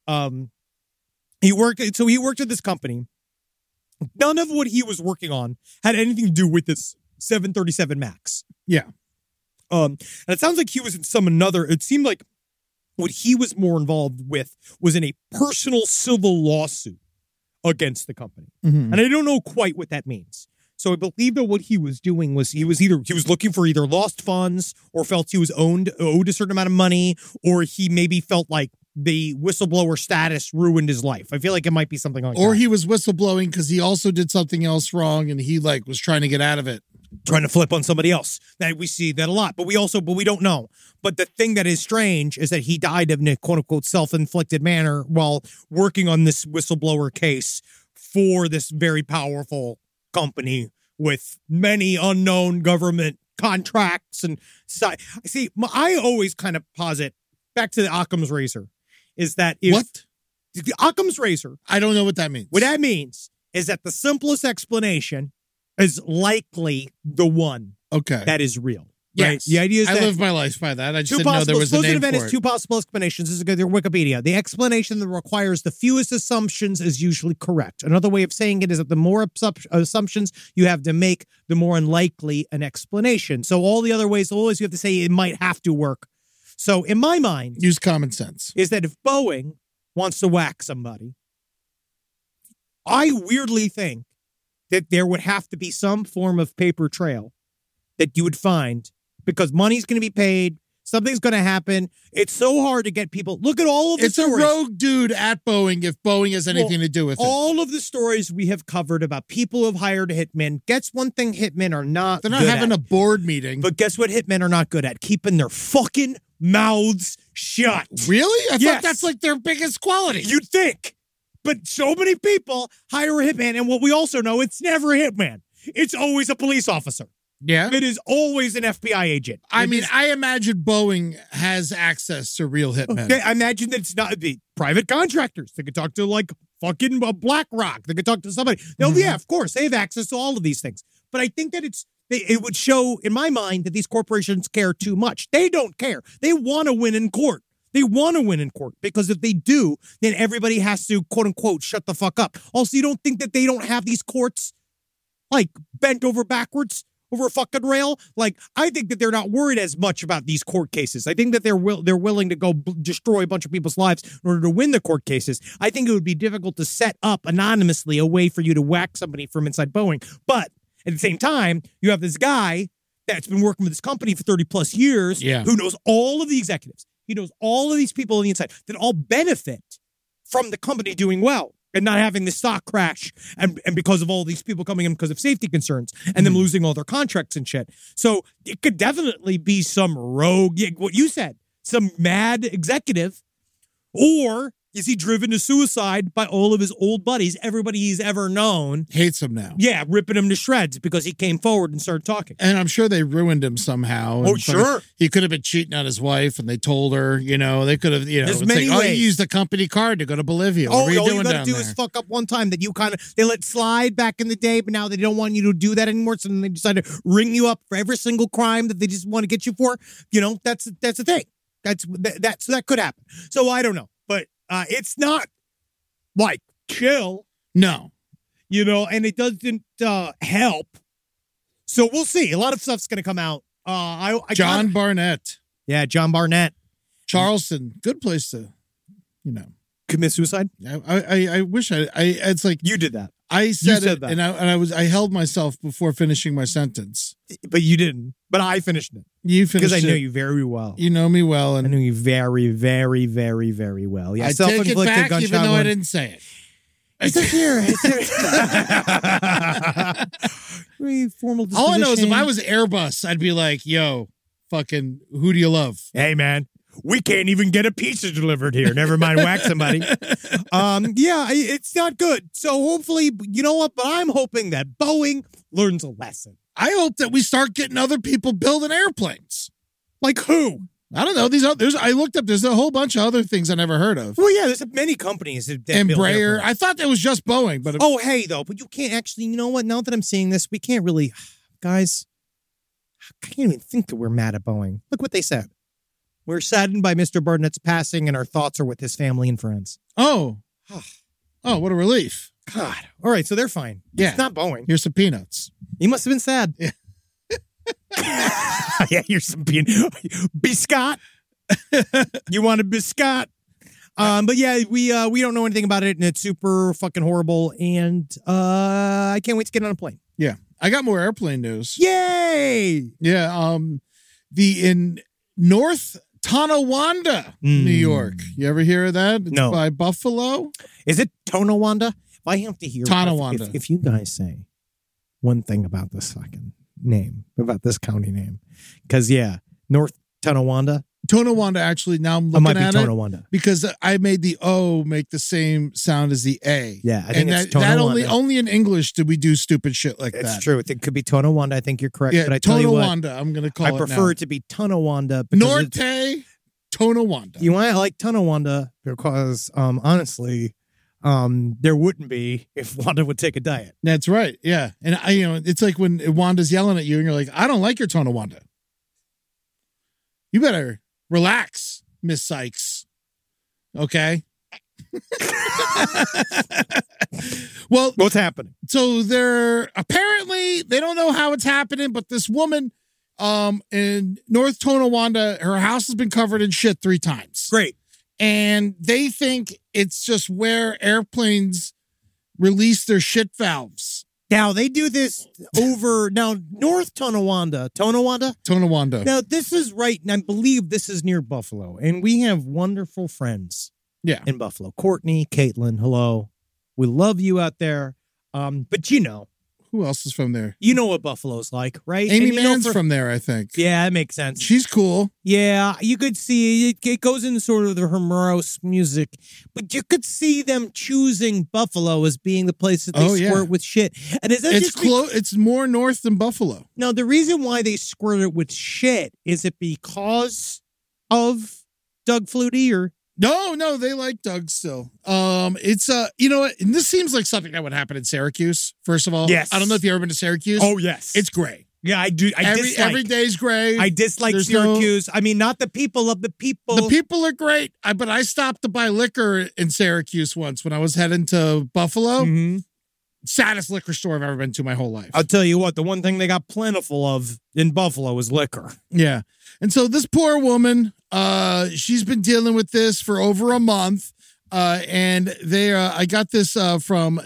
S1: He worked at this company. None of what he was working on had anything to do with this 737 MAX.
S2: Yeah.
S1: And it sounds like he was in it seemed like what he was more involved with was in a personal civil lawsuit against the company.
S2: Mm-hmm.
S1: And I don't know quite what that means. So I believe that what he was doing was he was looking for either lost funds or felt he was owed a certain amount of money, or he maybe felt like the whistleblower status ruined his life. I feel like it might be something like that.
S2: Or he was whistleblowing because he also did something else wrong and he was trying to get out of it.
S1: Trying to flip on somebody else. That we see that a lot, but we don't know. But the thing that is strange is that he died in a quote unquote self-inflicted manner while working on this whistleblower case for this very powerful company with many unknown government contracts. And see, I always kind of posit back to the Occam's razor is that if
S2: what?
S1: The Occam's razor.
S2: I don't know what that means.
S1: What that means is that the simplest explanation is likely the one that is real. Right?
S2: Yes.
S1: The idea is
S2: I
S1: that
S2: live my life by that. I just didn't know there was a name for it.
S1: Two possible explanations. This is their Wikipedia. The explanation that requires the fewest assumptions is usually correct. Another way of saying it is that the more assumptions you have to make, the more unlikely an explanation. So all the other ways, always you have to say it might have to work. So in my mind,
S2: use common sense.
S1: Is that if Boeing wants to whack somebody, I weirdly think that there would have to be some form of paper trail that you would find because money's going to be paid. Something's going to happen. It's so hard to get people. Look at all of the stories.
S2: It's a rogue dude at Boeing if Boeing has anything to do with it.
S1: All of the stories we have covered about people who have hired hitmen. Guess one thing hitmen are not
S2: They're not having a board meeting.
S1: But guess what hitmen are not good at? Keeping their fucking mouths shut.
S2: Really? I thought that's like their biggest quality.
S1: You'd think. But so many people hire a hitman. And what we also know, it's never a hitman. It's always a police officer.
S2: Yeah.
S1: It is always an FBI agent.
S2: I imagine Boeing has access to real hitmen.
S1: Okay, I imagine that it's not the private contractors. They could talk to like fucking BlackRock. They could talk to somebody. Yeah, of course. They have access to all of these things. But I think that it would show in my mind that these corporations care too much. They don't care. They want to win in court. They want to win in court because if they do, then everybody has to quote unquote shut the fuck up. Also, you don't think that they don't have these courts like bent over backwards over a fucking rail. Like, I think that they're not worried as much about these court cases. I think that they're willing to go destroy a bunch of people's lives in order to win the court cases. I think it would be difficult to set up anonymously a way for you to whack somebody from inside Boeing. But at the same time, you have this guy that's been working with this company for 30 plus years, who knows all of the executives. He knows all of these people on the inside that all benefit from the company doing well and not having the stock crash and because of all these people coming in because of safety concerns and them losing all their contracts and shit. So it could definitely be some rogue, what you said, some mad executive, or is he driven to suicide by all of his old buddies, everybody he's ever known?
S2: Hates him now.
S1: Yeah, ripping him to shreds because he came forward and started talking.
S2: And I'm sure they ruined him somehow.
S1: Oh, sure.
S2: He could have been cheating on his wife, and they told her, they could have,
S1: There's many ways.
S2: Oh, you used the company card to go to Bolivia.
S1: All
S2: what are you doing
S1: you got to
S2: down
S1: do
S2: there?
S1: is fuck up one time that they let slide back in the day, but now they don't want you to do that anymore. So then they decide to ring you up for every single crime that they just want to get you for. That's the thing. So that could happen. So I don't know, but it's not like chill.
S2: No.
S1: And it doesn't help. So we'll see. A lot of stuff's going to come out.
S2: John Barnett.
S1: Yeah, John Barnett.
S2: Charleston. Good place to,
S1: commit suicide?
S2: I wish it's like.
S1: You did that.
S2: I said it,
S1: that.
S2: and I held myself before finishing my sentence.
S1: But you didn't. But I finished it.
S2: You finished it.
S1: Because I know you very well.
S2: You know me well. And
S1: I know you very, very, very, very well. Yeah,
S2: I take it back even though I didn't say it.
S1: It's here. Formal disposition.
S2: All I know is if I was Airbus, I'd be like, yo, fucking, who do you love?
S1: Hey, man. We can't even get a pizza delivered here. Never mind whack somebody. It's not good. So hopefully, you know what? But I'm hoping that Boeing learns a lesson.
S2: I hope that we start getting other people building airplanes.
S1: Like who?
S2: I don't know. I looked up. There's a whole bunch of other things I never heard of.
S1: Well, yeah, there's many companies that build
S2: Embraer.
S1: airplanes.
S2: I thought that was just Boeing, but
S1: but you can't actually. You know what? Now that I'm seeing this, we can't really, guys. I can't even think that we're mad at Boeing. Look what they said. We're saddened by Mr. Barnett's passing, and our thoughts are with his family and friends.
S2: Oh, what a relief!
S1: God. All right, so they're fine.
S2: Yeah,
S1: it's not Boeing.
S2: Here's some peanuts.
S1: He must have been sad.
S2: Yeah.
S1: Yeah, here's some biscuit. You want a biscuit? But yeah, we don't know anything about it, and it's super fucking horrible. And I can't wait to get on a plane.
S2: Yeah, I got more airplane news.
S1: Yay!
S2: Yeah, in North Tonawanda, New York. You ever hear of that? It's
S1: No.
S2: by Buffalo.
S1: Is it Tonawanda? If I have to hear
S2: Tonawanda.
S1: If you guys say one thing about this fucking name, about this county name, because North Tonawanda.
S2: Tonawanda, actually, now I'm
S1: It
S2: looking
S1: might be
S2: at
S1: Tonawanda.
S2: it because I made the O make the same sound as the A.
S1: Yeah, I think
S2: and
S1: it's
S2: that
S1: Tonawanda.
S2: only in English do we do stupid shit like that.
S1: It's true. It could be Tonawanda. I think you're correct.
S2: Yeah,
S1: but I tell you what,
S2: Tonawanda. I'm going to call it
S1: I prefer
S2: now.
S1: it to be Tonawanda. because it's-
S2: Norte Tonawanda.
S1: You want I like Tonawanda because honestly, there wouldn't be if Wanda would take a diet.
S2: That's right. Yeah, and it's like when Wanda's yelling at you, and you're like, "I don't like your Tonawanda. You better relax, Miss Sykes." Okay. Well,
S1: What's happening?
S2: so they don't know how it's happening, but this woman in North Tonawanda, her house has been covered in shit 3 times.
S1: Great.
S2: And they think it's just where airplanes release their shit valves.
S1: Now they do this over North Tonawanda.
S2: Tonawanda.
S1: Now this is right, and I believe this is near Buffalo, and we have wonderful friends.
S2: Yeah.
S1: In Buffalo, Courtney, Caitlin, hello, we love you out there. But
S2: Who else is from there?
S1: you know what Buffalo's like, right?
S2: Amy
S1: And you know
S2: Mann's from there, I think.
S1: Yeah, that makes sense.
S2: She's cool.
S1: Yeah, you could see it goes into sort of her morose music, but you could see them choosing Buffalo as being the place that they squirt with shit. And is that
S2: It's
S1: just
S2: close. It's more north than Buffalo.
S1: Now, the reason why they squirt it with shit, is it because of Doug Flutie or?
S2: No, they like Doug still. It's you know what? And this seems like something that would happen in Syracuse. First of all,
S1: Yes.
S2: I don't know if you've ever been to Syracuse.
S1: Oh, yes.
S2: It's gray.
S1: Yeah, I do.
S2: Every day's gray.
S1: I dislike
S2: There's
S1: Syracuse. I mean, not the people of the people.
S2: The people are great, but I stopped to buy liquor in Syracuse once when I was heading to Buffalo.
S1: Mhm.
S2: saddest liquor store I've ever been to my whole life.
S1: I'll tell you what, the one thing they got plentiful of in Buffalo is liquor.
S2: Yeah. And so this poor woman, she's been dealing with this for over a month. And I got this from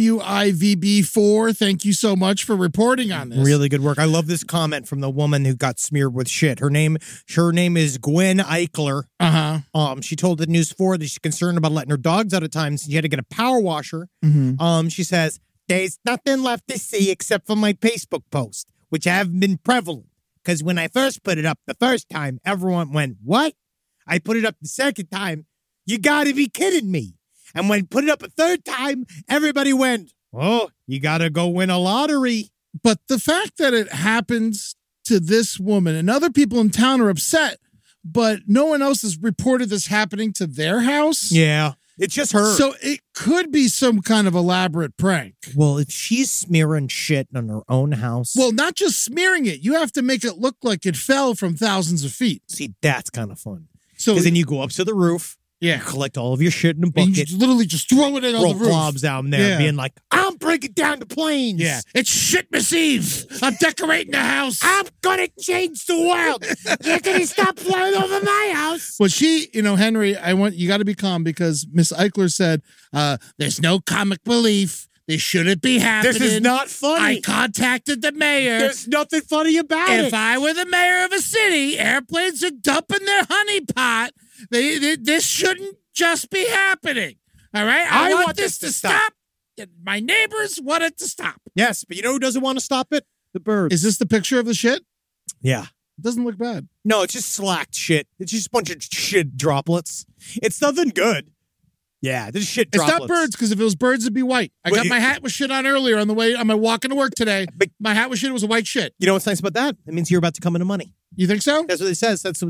S2: WIVB4. Thank you so much for reporting on this.
S1: Really good work. I love this comment from the woman who got smeared with shit. Her name is Gwen Eichler. She told the News 4 that she's concerned about letting her dogs out at times. She had to get a power washer. She says, there's nothing left to see except for my Facebook post, which have been prevalent. Because when I first put it up the first time, everyone went, what? I put it up the second time. You got to be kidding me. And when I put it up a third time, everybody went, oh, you got to go win a lottery.
S2: But the fact that it happens to this woman and other people in town are upset, but no one else has reported this happening to their house.
S1: Yeah, it's just her.
S2: So it could be some kind of elaborate prank.
S1: Well, if she's smearing shit on her own house.
S2: Well, not just smearing it. You have to make it look like it fell from thousands of feet.
S1: See, that's kind of fun.
S2: So
S1: because then you go up to the roof.
S2: Yeah.
S1: Collect all of your shit in a
S2: And
S1: bucket.
S2: you literally just throw it in on the
S1: Roll
S2: roof.
S1: globs down there,
S2: Yeah.
S1: being like, I'm breaking down the planes.
S2: Yeah. It's Shitmas Eve. I'm decorating the house.
S1: I'm going to change the world. You're going to stop flying over my house.
S2: Well, Henry, you got to be calm because Miss Eichler said, there's no comic relief. This shouldn't be happening.
S1: This is not funny.
S2: I contacted the mayor.
S1: There's nothing funny about it.
S2: If I were the mayor of a city, airplanes are dumping their honey pot. This shouldn't just be happening. All right? I want this to stop. My neighbors want it to stop.
S1: Yes, but you know who doesn't want to stop it? The birds.
S2: Is this the picture of the shit?
S1: Yeah.
S2: It doesn't look bad.
S1: No, it's just slacked shit. It's just a bunch of shit droplets. It's nothing good. Yeah, this is shit droplets.
S2: It's not birds, because if it was birds, it'd be white. I got my hat with shit on earlier on my walking to work today. My hat with shit, it was a white shit.
S1: You know what's nice about that? It means you're about to come into money.
S2: You think so?
S1: That's what it says. That's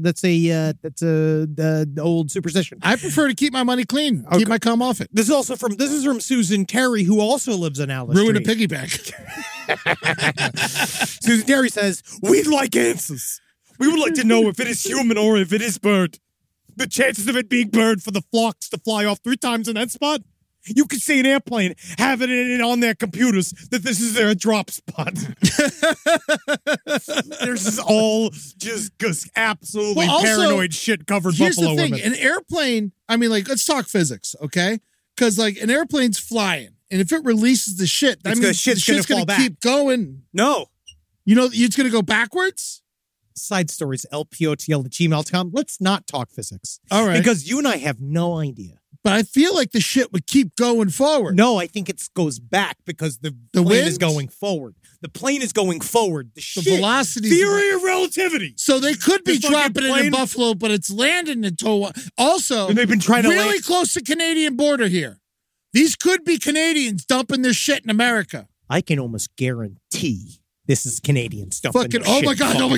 S1: a old superstition.
S2: I prefer to keep my money clean. Okay. Keep my cum off it.
S1: This is from Susan Terry, who also lives in Alice
S2: Ruin
S1: Street.
S2: a piggyback.
S1: Susan Terry says, we'd like answers. We would like to know if it is human or if it is bird. The chances of it being bird for the flocks to fly off 3 times in that spot? You could see an airplane having it on their computers that this is their drop spot. There's just all just absolutely paranoid shit covered Buffalo women.
S2: Here's the thing. An airplane, let's talk physics, okay? Because, an airplane's flying, and if it releases the shit, that means
S1: shit's
S2: going to keep going.
S1: No.
S2: You know, it's going to go backwards?
S1: Side stories, LPOTL@gmail.com. Let's not talk physics.
S2: All right.
S1: Because you and I have no idea.
S2: But I feel like the shit would keep going forward.
S1: No, I think it goes back because the plane
S2: wind
S1: is going forward. The plane is going forward. The
S2: velocity.
S1: Theory of relativity.
S2: So they could be
S1: The
S2: dropping
S1: fucking
S2: it in Buffalo, but it's landing in Towa. Also,
S1: and they've been trying to
S2: really close to Canadian border here. These could be Canadians dumping their shit in America.
S1: I can almost guarantee this is Canadian stuff.
S2: Fucking, oh my God. I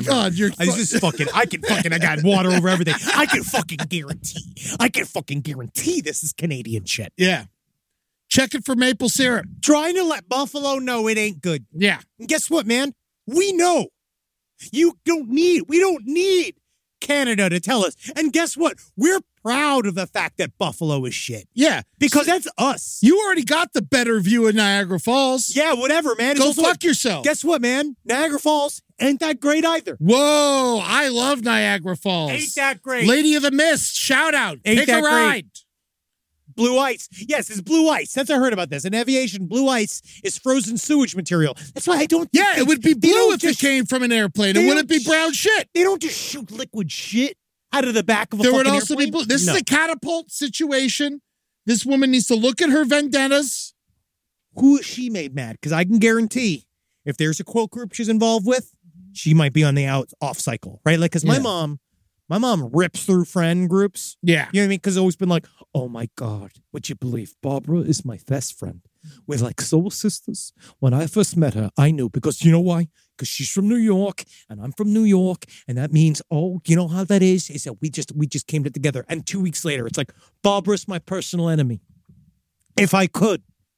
S1: got water over everything. I can fucking guarantee this is Canadian shit.
S2: Yeah. Check it for maple syrup.
S1: Trying to let Buffalo know it ain't good.
S2: Yeah.
S1: And guess what, man? We know. We don't need Canada to tell us. And guess what? We're proud of the fact that Buffalo is shit.
S2: Yeah.
S1: Because that's us.
S2: You already got the better view of Niagara Falls.
S1: Yeah, whatever, man.
S2: Go fuck yourself.
S1: Guess what, man? Niagara Falls ain't that great either.
S2: Whoa, I love Niagara Falls.
S1: Ain't that great.
S2: Lady of the Mist, shout out. Take a ride.
S1: Great. Blue ice. Yes, it's blue ice. That's I heard about this. In aviation, blue ice is frozen sewage material. That's why I don't think
S2: it would be blue if it came from an airplane. It wouldn't be brown shit.
S1: They don't just shoot liquid shit out of the back of a
S2: there
S1: fucking
S2: would also
S1: airplane.
S2: be blue. This is a catapult situation. This woman needs to look at her vendettas.
S1: Who is she made mad? Because I can guarantee if there's a quote group she's involved with, she might be on the off cycle, right? Like, because my mom rips through friend groups.
S2: Yeah.
S1: You know what I mean? Because it's always been like, oh my God, would you believe Barbara is my best friend? We're like soul sisters. When I first met her, I knew because you know why? Because she's from New York and I'm from New York. And that means, you know how that is? Is that we just came together. And 2 weeks later, it's like, Barbara's my personal enemy. If I could,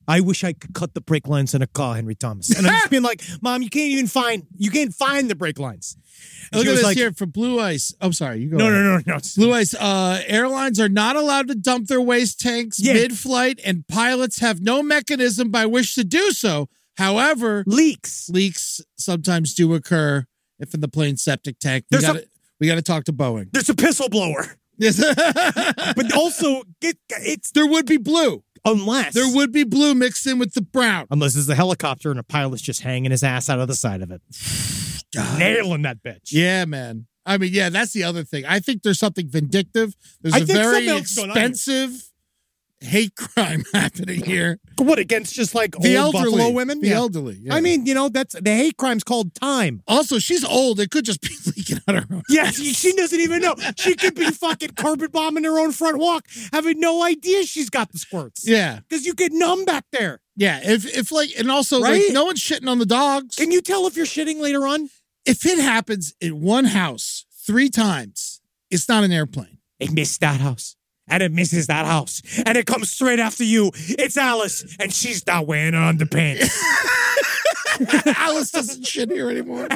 S1: I wish I could cut the brake lines in a car, Henry Thomas. And I'm just being like, Mom, you can't find the brake lines. And
S2: Look
S1: she
S2: at
S1: was
S2: this
S1: like,
S2: here for Blue Ice. I'm sorry, you go.
S1: No.
S2: Blue Ice. Airlines are not allowed to dump their waste tanks mid-flight, and pilots have no mechanism by which to do so. However, leaks sometimes do occur if in the plane's septic tank. We got to talk to Boeing.
S1: There's a pistol blower.
S2: Yes,
S1: but also
S2: there would be blue.
S1: Unless
S2: there would be blue mixed in with the brown.
S1: Unless it's a helicopter and a pilot's just hanging his ass out of the side of it. Nailing that bitch.
S2: Yeah, man. I mean, yeah, that's the other thing. I think there's something vindictive. There's a very expensive hate crime happening here.
S1: What, against just like
S2: the
S1: old
S2: elderly,
S1: Buffalo women?
S2: The elderly. Yeah.
S1: I mean, that's the hate crime's called time.
S2: Also, she's old. It could just be leaking out her own.
S1: Yeah, she doesn't even know. She could be fucking carpet bombing her own front walk, having no idea she's got the squirts.
S2: Yeah.
S1: Because you get numb back there.
S2: Yeah. If like, and also,
S1: right?
S2: like, no one's shitting on the dogs.
S1: Can you tell if you're shitting later on?
S2: If it happens in one house 3 times, it's not an airplane.
S1: It missed that house. And it misses that house. And it comes straight after you. It's Alice. And she's not wearing her underpants.
S2: Alice doesn't shit here anymore.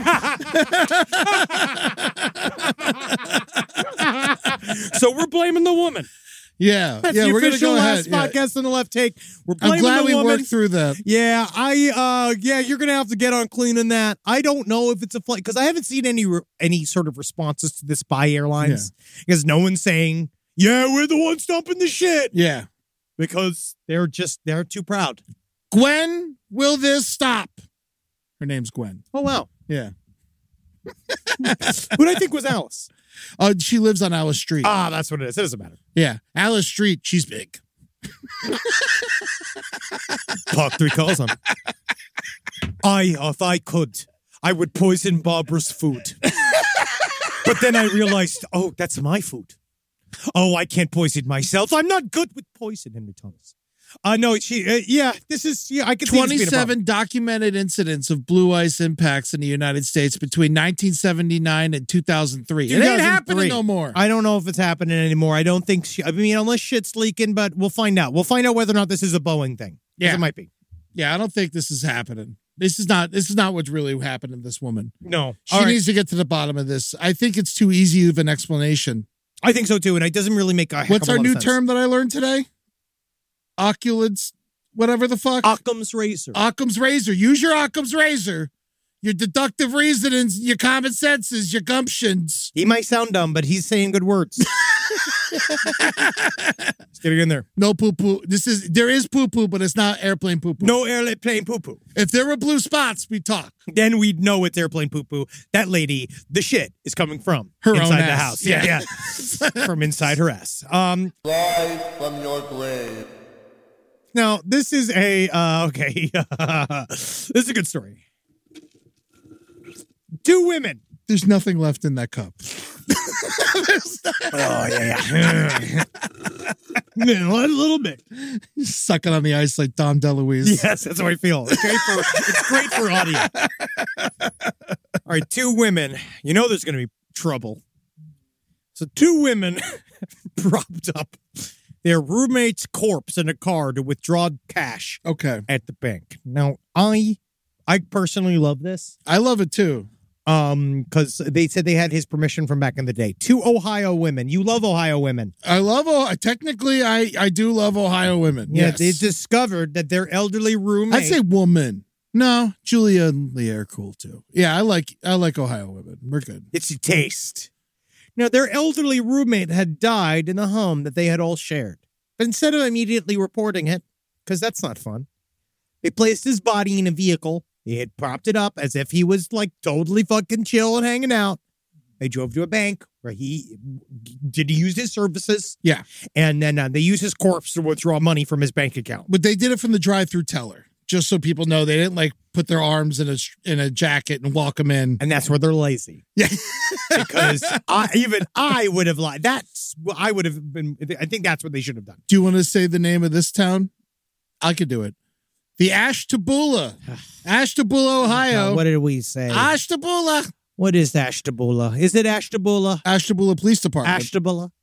S1: So we're blaming the woman.
S2: Yeah.
S1: That's
S2: yeah,
S1: the
S2: we're going to go
S1: last
S2: ahead.
S1: podcast on the left take. We're blaming
S2: I'm glad
S1: the
S2: we
S1: woman.
S2: worked through that.
S1: Yeah, you're going to have to get on cleaning that. I don't know if it's a flight, because I haven't seen any sort of responses to this by airlines. Because no one's saying, yeah, we're the ones dumping the shit.
S2: Yeah.
S1: Because they're too proud.
S2: Gwen, will this stop? Her name's Gwen.
S1: Oh, wow.
S2: Yeah.
S1: Who I think was Alice.
S2: She lives on Alice Street.
S1: Ah, that's what it is. It doesn't matter.
S2: Yeah. Alice Street, she's big.
S1: Park 3 calls on. If I could, I would poison Barbara's food. But then I realized, that's my food. I can't poison myself. I'm not good with poison, Henry Thomas. No, this is, I could
S2: 27 documented incidents of blue ice impacts in the United States between 1979 and 2003. It ain't happening no more.
S1: I don't know if it's happening anymore. I don't think, unless shit's leaking, but we'll find out. We'll find out whether or not this is a Boeing thing.
S2: Yeah.
S1: It might be.
S2: Yeah, I don't think this is happening. This is not what's really happened to this woman.
S1: No.
S2: She needs to get to the bottom of this. I think it's too easy of an explanation.
S1: I think so too, and it doesn't really make a heck
S2: What's
S1: of a
S2: our
S1: lot
S2: new
S1: of sense.
S2: term that I learned today? Oculants, whatever the fuck.
S1: Occam's razor.
S2: Occam's razor. Use your Occam's razor. Your deductive reasonings, your common senses, your gumptions.
S1: He might sound dumb, but he's saying good words. Let's get it in there.
S2: No poo-poo. There is poo-poo, but it's not airplane poo-poo.
S1: No airplane poo-poo.
S2: If there were blue spots, we'd talk.
S1: Then we'd know it's airplane poo-poo. That lady, the shit is coming from
S2: her
S1: inside
S2: own
S1: the
S2: ass.
S1: house. Yeah. From inside her ass.
S6: Live from your grave.
S1: Now, this is okay. This is a good story. 2 women.
S2: There's nothing left in that cup.
S1: Yeah. A little bit.
S2: You're sucking on the ice like Dom DeLuise.
S1: Yes, that's how I feel. It's great for audio. All right, 2 women. You know there's going to be trouble. So 2 women propped up their roommate's corpse in a car to withdraw cash.
S2: Okay.
S1: At the bank. Now, I personally love this.
S2: I love it too.
S1: Because they said they had his permission from back in the day. 2 Ohio women. You love Ohio women.
S2: I love technically I do love Ohio women.
S1: Yeah,
S2: yes.
S1: they discovered that their elderly roommate.
S2: I'd say woman. No, Julia and Leah are cool too. Yeah, I like Ohio women. We're good.
S1: It's your taste. Now, their elderly roommate had died in the home that they had all shared. But instead of immediately reporting it, because that's not fun, they placed his body in a vehicle. They had propped it up as if he was like totally fucking chill and hanging out. They drove to a bank where he used his services.
S2: Yeah.
S1: And then they used his corpse to withdraw money from his bank account.
S2: But they did it from the drive-through teller, just so people know they didn't like put their arms in a jacket and walk them in.
S1: And that's where they're lazy.
S2: Yeah.
S1: Because I would have lied. I think that's what they should have done.
S2: Do you want to say the name of this town? I could do it. The Ashtabula, Ohio.
S1: What did we say?
S2: Ashtabula.
S1: What is Ashtabula? Is it Ashtabula?
S2: Ashtabula Police Department.
S1: Ashtabula.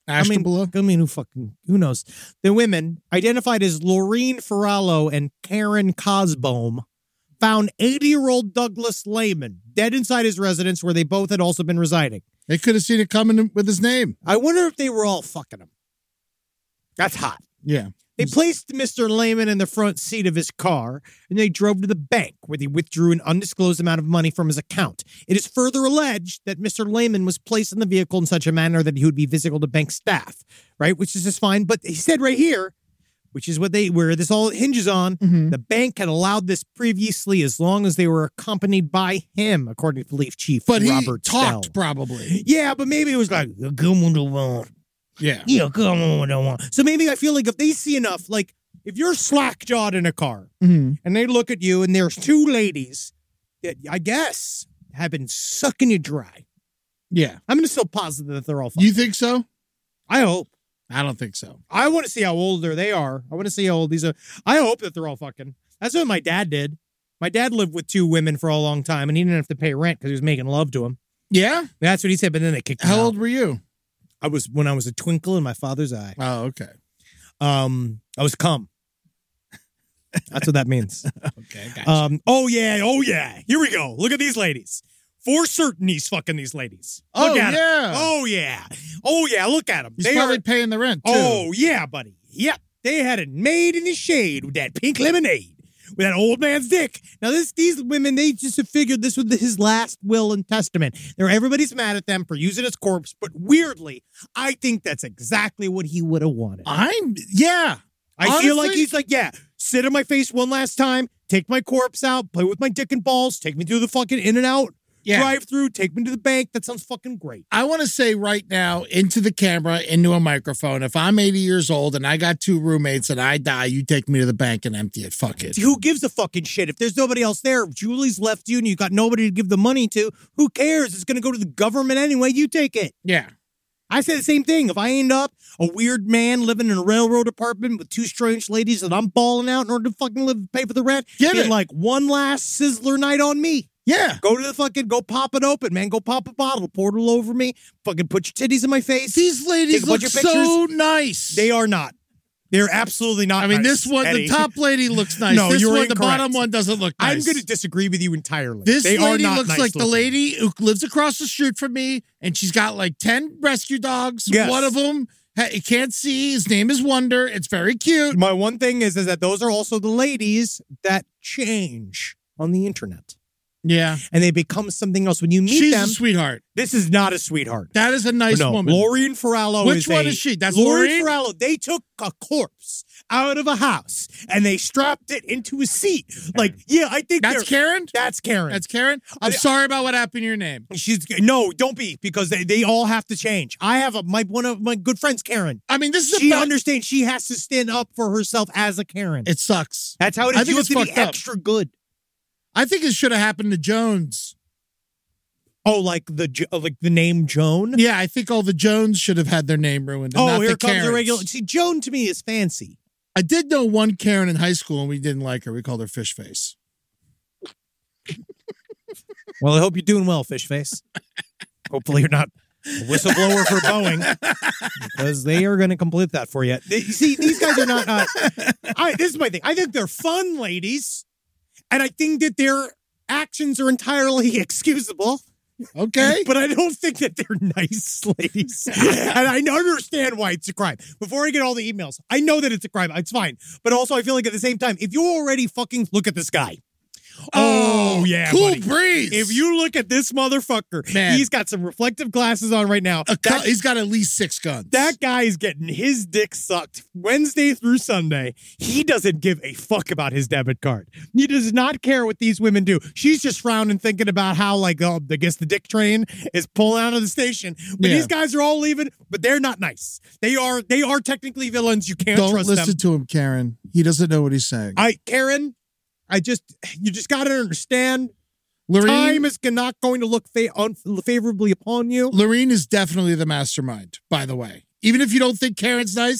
S2: Ashtabula?
S1: I mean, who knows? The women, identified as Laureen Ferrallo and Karen Cosbohm, found 80-year-old Douglas Lehman dead inside his residence where they both had also been residing.
S2: They could have seen it coming with his name.
S1: I wonder if they were all fucking him. That's hot.
S2: Yeah.
S1: They placed Mr. Lehman in the front seat of his car, and they drove to the bank, where they withdrew an undisclosed amount of money from his account. It is further alleged that Mr. Lehman was placed in the vehicle in such a manner that he would be visible to bank staff, right? Which is just fine. But he said right here, which is where this all hinges on, the bank had allowed this previously as long as they were accompanied by him, according to Police Chief
S2: But
S1: Robert
S2: he talked,
S1: Stell.
S2: probably.
S1: Yeah, but maybe it was like, come on, the
S2: Yeah.
S1: yeah, come on. So maybe I feel like if they see enough, like if you're slack-jawed in a car
S2: Mm-hmm.
S1: and they look at you and there's two ladies that I guess have been sucking you dry,
S2: Yeah.
S1: I'm still positive that they're all fucking.
S2: You think so?
S1: I hope.
S2: I don't think so.
S1: I want to see how older they are. I want to see how old these are. I hope that they're all fucking. That's what my dad did. My dad lived with two women for a long time and he didn't have to pay rent because he was making love to them.
S2: Yeah?
S1: That's what he said, but then they kicked him
S2: How
S1: out.
S2: old were you?
S1: When I was a twinkle in my father's eye.
S2: Oh, okay.
S1: I was cum. That's what that means.
S2: Okay, gotcha.
S1: Oh yeah. Here we go. Look at these ladies. For certain, he's fucking these ladies.
S2: Oh,
S1: Look at 'em.
S2: yeah.
S1: Oh yeah. Look at them.
S2: He's probably paying the rent, too.
S1: Oh yeah, buddy. Yep. They had it made in the shade with that pink lemonade with that old man's dick. Now these women, they just have figured this was his last will and testament. Everybody's mad at them for using his corpse, but weirdly, I think that's exactly what he would have wanted.
S2: Yeah.
S1: I feel like
S2: Honestly?
S1: he's like, yeah, sit on my face one last time, take my corpse out, play with my dick and balls, take me through the fucking in and out drive through, take me to the bank. That sounds fucking great.
S2: I want to say right now into the camera, into a microphone, if I'm 80 years old and I got two roommates and I die, you take me to the bank and empty it. Fuck it.
S1: Who gives a fucking shit? If there's nobody else there, if Julie's left you and you got nobody to give the money to, who cares? It's going to go to the government anyway. You take it.
S2: Yeah.
S1: I say the same thing. If I end up a weird man living in a railroad apartment with two strange ladies that I'm balling out in order to fucking pay for the rent,
S2: Get it.
S1: like one last sizzler night on me.
S2: Yeah.
S1: Go pop it open, man. Go pop a bottle, pour it all over me. Fucking put your titties in my face.
S2: These ladies
S1: Take a bunch
S2: look
S1: of
S2: so nice.
S1: They are not. They're absolutely not.
S2: I mean,
S1: nice,
S2: this one,
S1: Eddie.
S2: the top lady looks nice.
S1: No,
S2: this
S1: you're
S2: one,
S1: incorrect.
S2: the bottom one doesn't look nice.
S1: I'm going to disagree with you entirely.
S2: This
S1: they are
S2: lady
S1: not
S2: looks
S1: nice
S2: like the
S1: looking.
S2: lady who lives across the street from me, and she's got like 10 rescue dogs.
S1: Yes.
S2: One of them you can't see. His name is Wonder. It's very cute.
S1: My one thing is that those are also the ladies that change on the internet.
S2: Yeah.
S1: And they become something else. When you meet
S2: She's
S1: them,
S2: a sweetheart.
S1: this is not a sweetheart.
S2: That is a nice
S1: No,
S2: woman.
S1: Laureen Ferrallo
S2: Which one is she? That's
S1: Laureen
S2: Laureen?
S1: Ferrallo. They took a corpse out of a house and they strapped it into a seat. Like, yeah, I think
S2: That's Karen?
S1: That's Karen.
S2: That's Karen? I'm sorry about what happened to your name.
S1: No, don't be, because they all have to change. I have one of my good friends, Karen.
S2: I mean, this is
S1: She
S2: about...
S1: understands she has to stand up for herself as a Karen.
S2: It sucks.
S1: That's how it
S2: I
S1: is.
S2: think
S1: You have
S2: it's
S1: to be
S2: fucked up.
S1: extra good.
S2: I think it should have happened to Jones.
S1: Oh, like the name Joan?
S2: Yeah, I think all the Jones should have had their name ruined. And
S1: Oh,
S2: not
S1: here
S2: the
S1: comes
S2: Karens.
S1: a regular. See, Joan to me is fancy.
S2: I did know one Karen in high school, and we didn't like her. We called her Fish Face.
S1: Well, I hope you're doing well, Fish Face. Hopefully you're not a whistleblower for Boeing, because they are going to complete that for you. See, these guys are not. This is my thing. I think they're fun ladies, and I think that their actions are entirely excusable.
S2: Okay.
S1: But I don't think that they're nice ladies. And I understand why it's a crime. Before I get all the emails, I know that it's a crime. It's fine. But also, I feel like at the same time, if you already fucking look at this guy. Oh, yeah,
S2: cool
S1: buddy.
S2: breeze.
S1: If you look at this motherfucker,
S2: Man.
S1: he's got some reflective glasses on right now.
S2: He's got at least 6 guns.
S1: That guy is getting his dick sucked Wednesday through Sunday. He doesn't give a fuck about his debit card. He does not care what these women do. She's just frowning, thinking about how, like, I guess the dick train is pulling out of the station. But
S2: Yeah.
S1: these guys are all leaving, but they're not nice. They are technically villains. You can't
S2: Don't
S1: trust
S2: listen
S1: them.
S2: to him, Karen. He doesn't know what he's saying.
S1: Karen, you just got to understand.
S2: Lorene,
S1: Time is not going to look favorably upon you.
S2: Lorene is definitely the mastermind, by the way. Even if you don't think Karen's nice,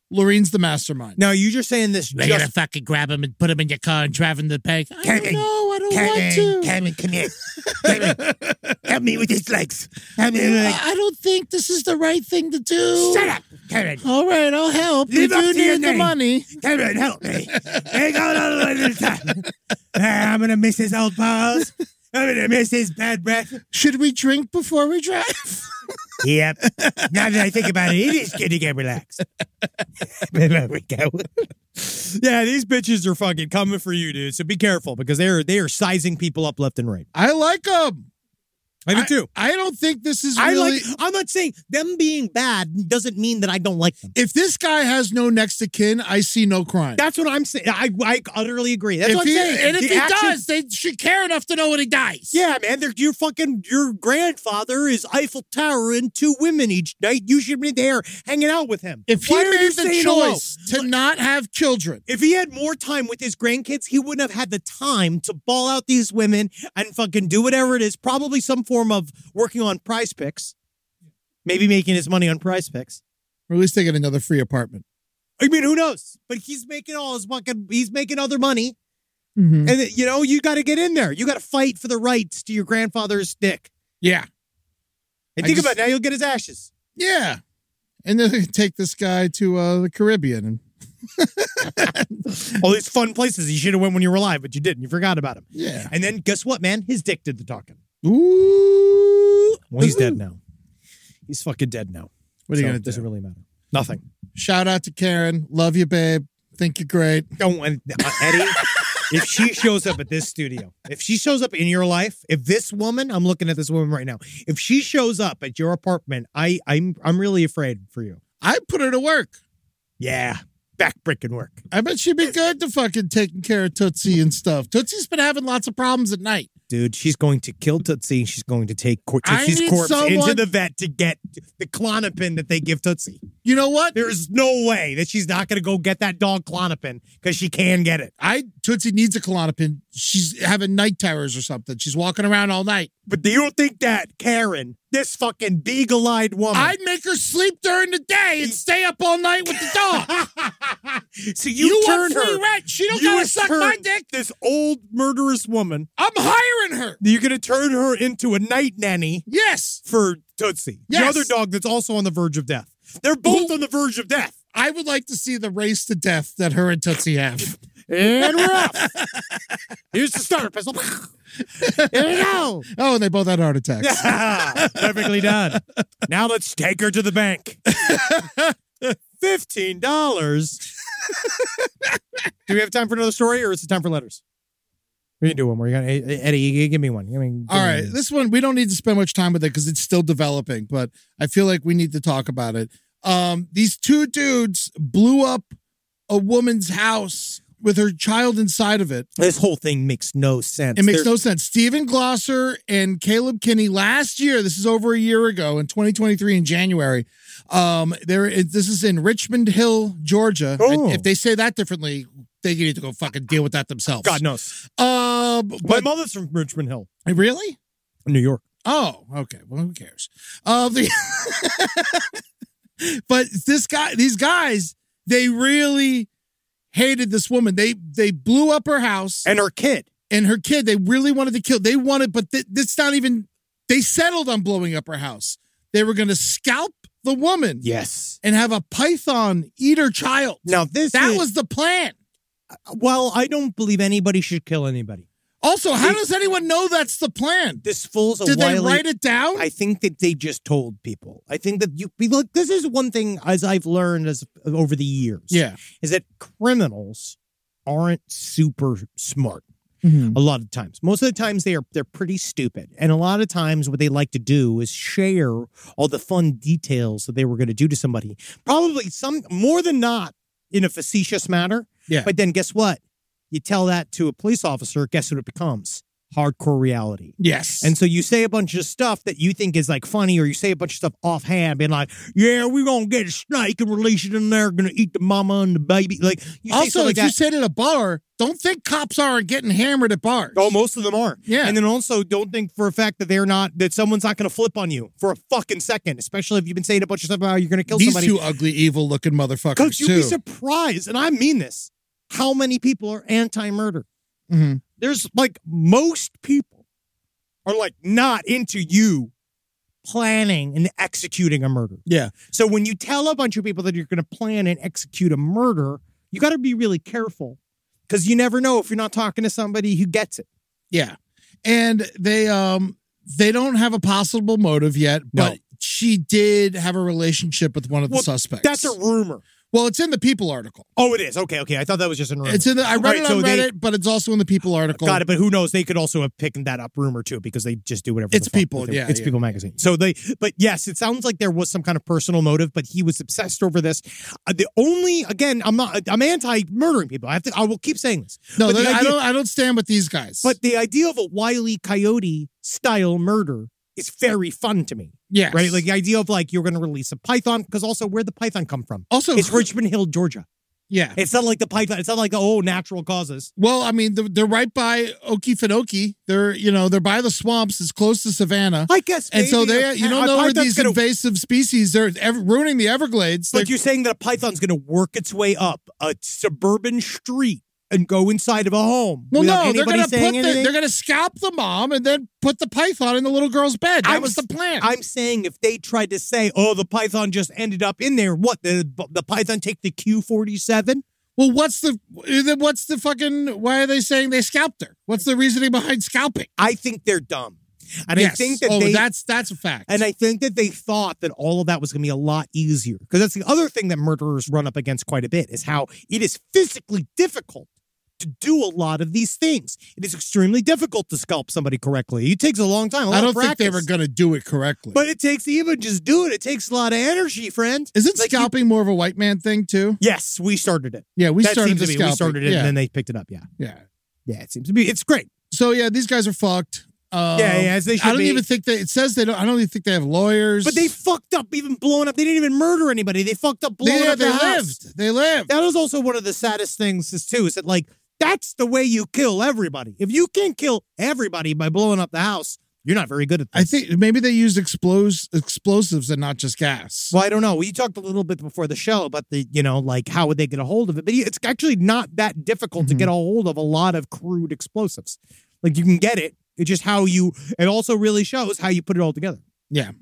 S2: Lorraine's the mastermind.
S1: Now, you're just saying this
S2: We're gonna fucking grab him and put him in your car and drive him to the bank. I don't want to.
S1: Kevin, come here. Kevin, help me with these legs. Help me with the legs.
S2: I don't think this is the right thing to do.
S1: Shut up, Kevin.
S2: All right, I'll help.
S1: Live
S2: We
S1: up
S2: do
S1: to your
S2: need the
S1: name.
S2: money.
S1: Kevin, help me. Ain't going all the way to the top. I'm going to miss his old balls. I'm going to miss his bad breath.
S2: Should we drink before we drive?
S1: Yep. Now that I think about it, it is good to get relaxed. There we go. Yeah, these bitches are fucking coming for you, dude. So be careful because they are sizing people up left and right.
S2: I like them.
S1: I do too.
S2: I don't think this is really...
S1: I'm not saying them being bad doesn't mean that I don't like them.
S2: If this guy has no next to kin, I see no crime.
S1: That's what I'm saying. I utterly agree. That's
S2: if
S1: what I'm saying.
S2: And if
S1: The
S2: he
S1: action-
S2: does, they should care enough to know when he dies.
S1: Yeah, man. Your grandfather is Eiffel Tower and 2 women each night. You should be there hanging out with him.
S2: If he
S1: Why are you
S2: made the
S1: saying no?
S2: choice to not have children,
S1: If he had more time with his grandkids, he wouldn't have had the time to ball out these women and fucking do whatever it is. Probably some form of working on Prize Picks. Maybe making his money on Prize Picks.
S2: or at least they get another free apartment.
S1: I mean, who knows? But he's making he's making other money.
S2: Mm-hmm.
S1: And, you got to get in there. You got to fight for the rights to your grandfather's dick.
S2: Yeah.
S1: And think about it. Now you'll get his ashes.
S2: Yeah. And then they take this guy to the Caribbean. And
S1: All these fun places you should have went when you were alive, but you didn't. You forgot about him.
S2: yeah.
S1: And then guess what, man? His dick did the talking.
S2: Ooh.
S1: Well, he's dead now. He's fucking dead now.
S2: What are you
S1: So
S2: going to
S1: it doesn't
S2: do?
S1: really matter. Nothing.
S2: Shout out to Karen. Love you, babe. Think you're great.
S1: Don't, Eddie, if she shows up at this studio, if she shows up in your life, if this woman, I'm looking at this woman right now, if she shows up at your apartment, I'm really afraid for you.
S2: I put her to work.
S1: Yeah. Backbreaking work.
S2: I bet she'd be good to fucking taking care of Tootsie and stuff. Tootsie's been having lots of problems at night.
S1: Dude, she's going to kill Tootsie. She's going to take
S2: I
S1: Tootsie's
S2: need
S1: corpse into
S2: someone-
S1: the vet to get the Klonopin that they give Tootsie.
S2: You know what?
S1: There is no way that she's not going to go get that dog Klonopin because she can get it.
S2: Tootsie needs a Klonopin. She's having night terrors or something. She's walking around all night.
S1: But do you think that Karen, this fucking beagle-eyed woman...
S2: I'd make her sleep during the day and stay up all night with the dog.
S1: So
S2: You
S1: turn
S2: want free
S1: her...
S2: rent? She don't
S1: you
S2: gotta suck my
S1: turn
S2: dick.
S1: This old murderous woman,
S2: I'm hiring her.
S1: you're going to turn her into a night nanny
S2: Yes.
S1: for Tootsie.
S2: Yes.
S1: The other dog that's also on the verge of death. They're both on the verge of death.
S2: I would like to see the race to death that her and Tootsie have.
S1: And we're off. Here's the starter pistol. Here we go.
S2: Oh, and they both had heart attacks.
S1: Perfectly done. Now let's take her to the bank. $15. Do we have time for another story, or is it time for letters? We can do one more. Eddie, you give me one.
S2: All right. This one, we don't need to spend much time with it because it's still developing, but I feel like we need to talk about it. These 2 dudes blew up a woman's house with her child inside of it.
S1: This whole thing makes no sense.
S2: It makes no sense. Stephen Glosser and Caleb Kinney last year, this is over a year ago, in 2023 in January. This is in Richmond Hill, Georgia.
S1: Oh.
S2: If they say that differently, they need to go fucking deal with that themselves.
S1: God knows.
S2: My
S1: My mother's from Richmond Hill,
S2: really?
S1: New York.
S2: Oh, okay. Well, who cares? But these guys, they really hated this woman. They blew up her house
S1: And her kid.
S2: and her kid. They really wanted to kill. They wanted, but it's not even. They settled on blowing up her house. They were going to scalp the woman.
S1: Yes.
S2: And have a python eat her child.
S1: Now
S2: That was the plan.
S1: Well, I don't believe anybody should kill anybody.
S2: Also, how does anyone know that's the plan?
S1: This fool's a
S2: Did they
S1: wily...
S2: write it down?
S1: I think that they just told people. I think that look, this is one thing as I've learned over the years.
S2: Yeah.
S1: Is that criminals aren't super smart
S2: Mm-hmm.
S1: a lot of times. Most of the times they're pretty stupid. And a lot of times what they like to do is share all the fun details that they were going to do to somebody. Probably some more than not in a facetious manner.
S2: Yeah.
S1: But then guess what? You tell that to a police officer, guess what it becomes? hardcore reality.
S2: Yes.
S1: And so you say a bunch of stuff that you think is like funny, or you say a bunch of stuff offhand, being like, yeah, we're going to get a snake and release it in there, going to eat the mama and the baby. Like, you say
S2: also,
S1: stuff like
S2: if
S1: that.
S2: you sit at a bar, don't think cops aren't getting hammered at bars.
S1: Oh, most of them are.
S2: Yeah.
S1: And then also don't think for a fact that someone's not going to flip on you for a fucking second, especially if you've been saying a bunch of stuff about how you're going to kill
S2: These
S1: somebody.
S2: two ugly, evil-looking motherfuckers,
S1: Because you'd be
S2: too.
S1: surprised, and I mean this, how many people are anti-murder.
S2: Mm-hmm.
S1: There's like most people are like not into you planning and executing a murder.
S2: Yeah.
S1: So when you tell a bunch of people that you're going to plan and execute a murder, you got to be really careful because you never know if you're not talking to somebody who gets it.
S2: Yeah. And they don't have a possible motive yet, but
S1: No.
S2: she did have a relationship with one of the suspects.
S1: That's a rumor.
S2: Well, it's in the People article.
S1: Oh, it is. Okay. I thought that was just a rumor.
S2: It's in the. I read
S1: Right,
S2: it
S1: so
S2: on
S1: they-
S2: Reddit, but it's also in the People article.
S1: Got it, but who knows? They could also have picked that up rumor too because they just do whatever.
S2: It's
S1: the fuck
S2: People,
S1: with it.
S2: yeah,
S1: It's
S2: yeah.
S1: People magazine. So but yes, it sounds like there was some kind of personal motive, but he was obsessed over this. I'm anti-murdering people. I will keep saying this.
S2: No,
S1: But the
S2: I
S1: idea-
S2: don't stand with these guys.
S1: But the idea of a Wile E. Coyote style murder is very fun to me.
S2: yes,
S1: Right? Like the idea of like you're going to release a python because also where'd the python come from?
S2: also
S1: It's Richmond Hill, Georgia.
S2: Yeah.
S1: It's not like the python. It's not like natural causes.
S2: Well, I mean, they're right by Okefenokee. They're by the swamps. It's close to Savannah.
S1: I guess.
S2: And so
S1: maybe
S2: you don't know where these invasive species are ruining the Everglades.
S1: But you're saying that a python's going to work its way up a suburban street and go inside of a home.
S2: Well,
S1: without
S2: no, they're
S1: anybody
S2: going to
S1: saying anything?
S2: they're going to scalp the mom and then put the python in the little girl's bed. That was the plan.
S1: I'm saying if they tried to say, "Oh, the python just ended up in there," what the python take the Q-47?
S2: Well, what's the fucking? Why are they saying they scalped her? What's the reasoning behind scalping?
S1: I think they're dumb, and
S2: Yes.
S1: I think that
S2: that's a fact.
S1: And I think that they thought that all of that was going to be a lot easier because that's the other thing that murderers run up against quite a bit is how it is physically difficult to do a lot of these things. It is extremely difficult to scalp somebody correctly. It takes a long time.
S2: I don't think they were going to do it correctly.
S1: But it takes even just do it. It takes a lot of energy, friend.
S2: Isn't
S1: Like
S2: scalping more of a white man thing too?
S1: Yes, we started it.
S2: Yeah, we
S1: That
S2: started
S1: seems
S2: the
S1: to be.
S2: scalping.
S1: We started it
S2: yeah.
S1: and then they picked it up. Yeah.
S2: yeah.
S1: Yeah, it seems to be. It's great.
S2: So yeah, these guys are fucked.
S1: As they should
S2: I don't
S1: be.
S2: even think it says they don't. I don't even think they have lawyers.
S1: But they fucked up even blowing up. They didn't even murder anybody. They fucked up blowing up
S2: they
S1: the house.
S2: lived. They lived.
S1: That is also one of the saddest things is that like that's the way you kill everybody. If you can't kill everybody by blowing up the house, you're not very good at this.
S2: I think maybe they used explosives and not just gas.
S1: Well, I don't know. We talked a little bit before the show about like how would they get a hold of it? But it's actually not that difficult to get a hold of a lot of crude explosives. Like you can get it. It's just it also really shows how you put it all together.
S2: Yeah,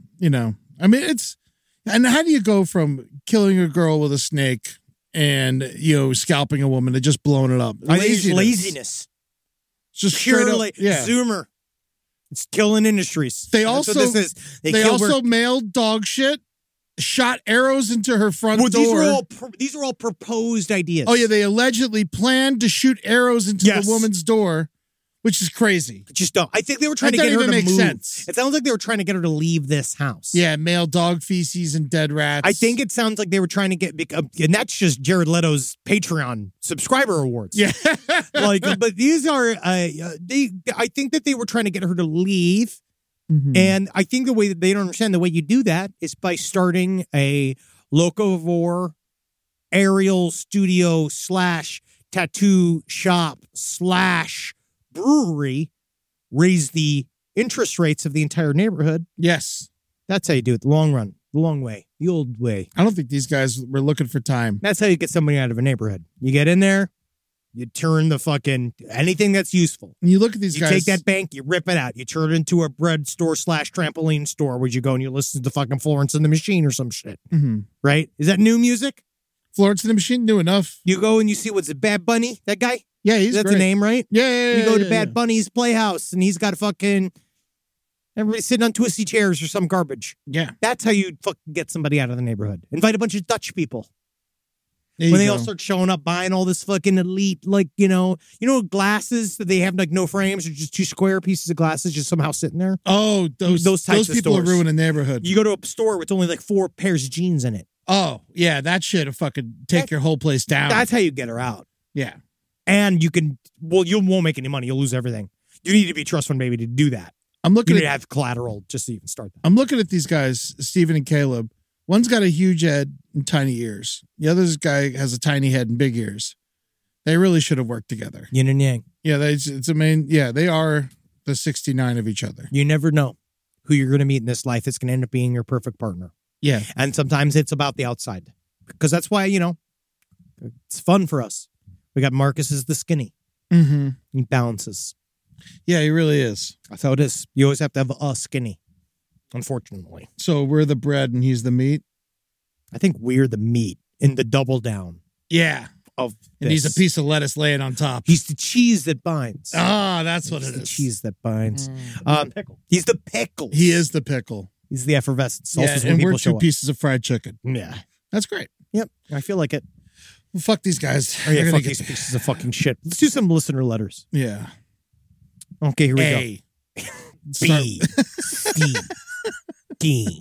S2: I mean and how do you go from killing a girl with a snake and scalping a woman to just blowing it up?
S1: I think it's laziness.
S2: Just straight
S1: Pure
S2: up, yeah.
S1: Zoomer. It's killing industries.
S2: They
S1: That's
S2: also
S1: what this is.
S2: They
S1: killed her-
S2: also mailed dog shit, shot arrows into her front
S1: Well,
S2: door.
S1: these are all proposed ideas.
S2: Oh yeah, they allegedly planned to shoot arrows into
S1: Yes.
S2: the woman's door, which is crazy.
S1: Just don't. I think they were trying
S2: That
S1: to get her
S2: doesn't
S1: to
S2: even
S1: move.
S2: make sense.
S1: It sounds like they were trying to get her to leave this house.
S2: Yeah, mail dog feces and dead rats.
S1: I think it sounds like they were trying to and that's just Jared Leto's Patreon subscriber awards.
S2: Yeah.
S1: But these are, I think that they were trying to get her to leave.
S2: Mhm.
S1: And I think the way that they don't understand the way you do that is by starting a locavore aerial studio / tattoo shop / brewery, raise the interest rates of the entire neighborhood.
S2: Yes.
S1: That's how you do it. The long run, the long way, the old way.
S2: I don't think these guys were looking for time.
S1: That's how you get somebody out of a neighborhood. You get in there, you turn the fucking anything that's useful.
S2: And you look at these
S1: You
S2: guys.
S1: take that bank, you rip it out, you turn it into a bread store / trampoline store where you go and you listen to fucking Florence and the Machine or some shit.
S2: Mhm.
S1: Right? Is that new music?
S2: Florence and the Machine knew enough.
S1: You go and you see what's it, Bad Bunny? That guy?
S2: Yeah, he's
S1: That's
S2: great.
S1: the name, right?
S2: Yeah.
S1: You go to
S2: yeah,
S1: Bad
S2: yeah.
S1: Bunny's Playhouse and he's got fucking everybody sitting on twisty chairs or some garbage.
S2: Yeah.
S1: That's how you fucking get somebody out of the neighborhood. Invite a bunch of Dutch people.
S2: There
S1: When
S2: you
S1: they
S2: go.
S1: all start showing up buying all this fucking elite, glasses that they have like no frames or just 2 square pieces of glasses just somehow sitting there.
S2: Oh, those
S1: types of
S2: people
S1: stores.
S2: are ruining the neighborhood.
S1: You go to a store with only like 4 pairs of jeans in it.
S2: Oh, yeah, that shit will fucking take your whole place down.
S1: That's how you get her out.
S2: yeah.
S1: And you won't make any money. You'll lose everything. You need to be a trust fund baby to do that.
S2: I'm
S1: You
S2: looking
S1: need to
S2: at
S1: have collateral just to even start that.
S2: I'm looking at these guys, Stephen and Caleb. One's got a huge head and tiny ears. The other guy has a tiny head and big ears. They really should have worked together.
S1: Yin and yang.
S2: Yeah, it's a main. Yeah, they are the 69 of each other.
S1: You never know who you're going to meet in this life. It's going to end up being your perfect partner.
S2: Yeah,
S1: And sometimes it's about the outside. Because that's why, it's fun for us. We got Marcus as the skinny.
S2: mm-hmm.
S1: He balances.
S2: Yeah, he really is.
S1: That's how it is. You always have to have a skinny, unfortunately.
S2: So we're the bread and he's the meat.
S1: I think we're the meat in the double down
S2: Yeah,
S1: of
S2: and he's a piece of lettuce laying on top.
S1: He's the cheese that binds.
S2: Ah, that's what
S1: He's
S2: it
S1: the
S2: is.
S1: cheese that binds.
S3: Pickle.
S1: He's the pickles.
S2: He is the pickle.
S1: He's the effervescence.
S2: Yeah,
S1: Also, when
S2: and we're
S1: people show
S2: 2
S1: up.
S2: pieces of fried chicken.
S1: Yeah.
S2: That's great.
S1: Yep. I feel like it.
S2: Well, fuck these guys.
S1: Oh, yeah,
S2: They're
S1: fuck
S2: gonna
S1: these pieces of fucking shit. Let's do some listener letters.
S2: Yeah.
S1: Okay, here we
S2: A.
S1: go.
S2: Start-
S1: B, C, D,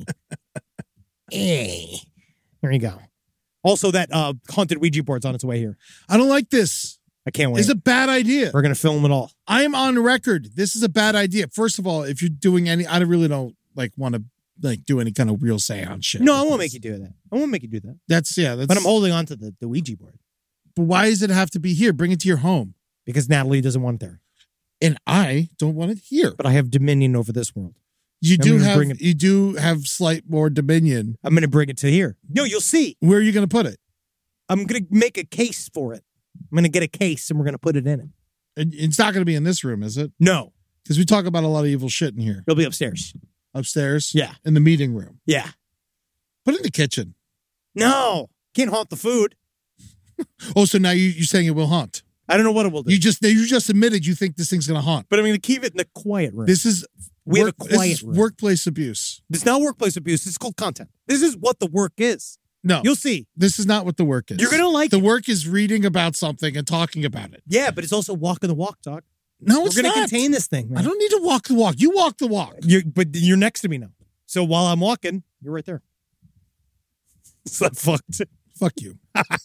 S1: A. Here you go. Also, that haunted Ouija board's on its way here.
S2: I don't like this.
S1: I can't wait.
S2: It's a bad idea.
S1: We're going to film it all.
S2: I am on record. This is a bad idea. First of all, if you're doing any, I really don't want to do any kind of real seance shit.
S1: No, I won't make you do that. I won't make you do that.
S2: That's
S1: But I'm holding on to the Ouija board
S2: But why does it have to be here? Bring it to your home.
S1: because Natalie doesn't want it there.
S2: And I don't want it here.
S1: But I have dominion over this world.
S2: You do
S1: gonna bring it-
S2: have slight more dominion.
S1: I'm going to bring it to here. No, you'll see.
S2: Where are you going to put it?
S1: I'm going to make a case for it. I'm going to get a case and we're going to put it in it.
S2: It's not going to be in this room, is it?
S1: No,
S2: Because we talk about a lot of evil shit in here.
S1: it'll be upstairs.
S2: Upstairs?
S1: Yeah.
S2: In the meeting room.
S1: Yeah.
S2: Put it in the kitchen.
S1: No, can't haunt the food.
S2: Oh, so now you're saying it will haunt.
S1: I don't know what it will do.
S2: You just admitted you think this thing's going to haunt.
S1: But I'm going to keep it in the quiet room.
S2: This is
S1: We have a quiet
S2: this is
S1: room.
S2: workplace abuse.
S1: It's not workplace abuse. It's called content. This is what the work is.
S2: No,
S1: You'll see.
S2: this is not what the work is.
S1: You're going to like
S2: the
S1: it.
S2: work is reading about something and talking about it.
S1: Yeah, but it's also walking the walk, Doc.
S2: No,
S1: We're
S2: it's
S1: going to
S2: not.
S1: contain this thing, man.
S2: I don't need to walk the walk. You walk the walk.
S1: But you're next to me now. So while I'm walking, you're right there. It's not fucked.
S2: Fuck you.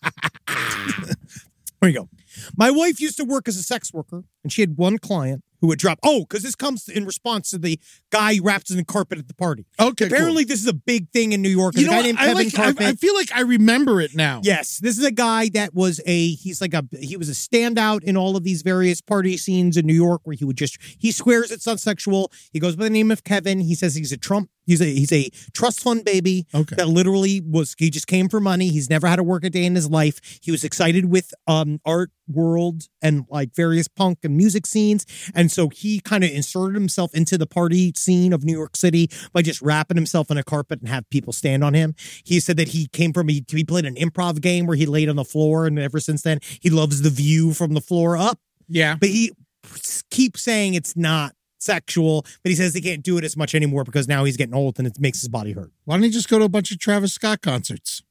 S1: There you go. My wife used to work as a sex worker, and she had one client who would drop. Oh, because this comes in response to the guy who wraps in the carpet at the party.
S2: Okay,
S1: Apparently, this is a big thing in New York.
S2: cool.
S1: There's a guy named Kevin Carpet.
S2: I feel like I remember it now.
S1: Yes, this is a guy that was he was a standout in all of these various party scenes in New York where he swears it's not sexual. He goes by the name of Kevin. He says he's a trust fund baby.
S2: Okay.
S1: That literally he just came for money. He's never had to work a day in his life. He was excited with art world and like various punk and music scenes. And so he kind of inserted himself into the party scene of New York City by just wrapping himself in a carpet and have people stand on him. He said that he played an improv game where he laid on the floor, and ever since then he loves the view from the floor up.
S2: Yeah.
S1: But he keeps saying it's not sexual, but he says he can't do it as much anymore because now he's getting old and it makes his body hurt.
S2: Why don't you just go to a bunch of Travis Scott concerts?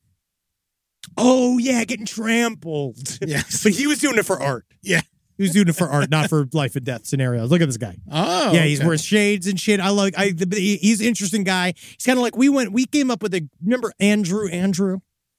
S1: Oh yeah, getting trampled.
S2: Yes.
S1: But he was doing it for art.
S2: Yeah.
S1: He was doing it for art, not for life and death scenarios. Look at this guy.
S2: Oh.
S1: Yeah, he's
S2: okay.
S1: wearing shades and shit. He's an interesting guy. He's kind of like we came up with remember Andrew?
S2: Andrew.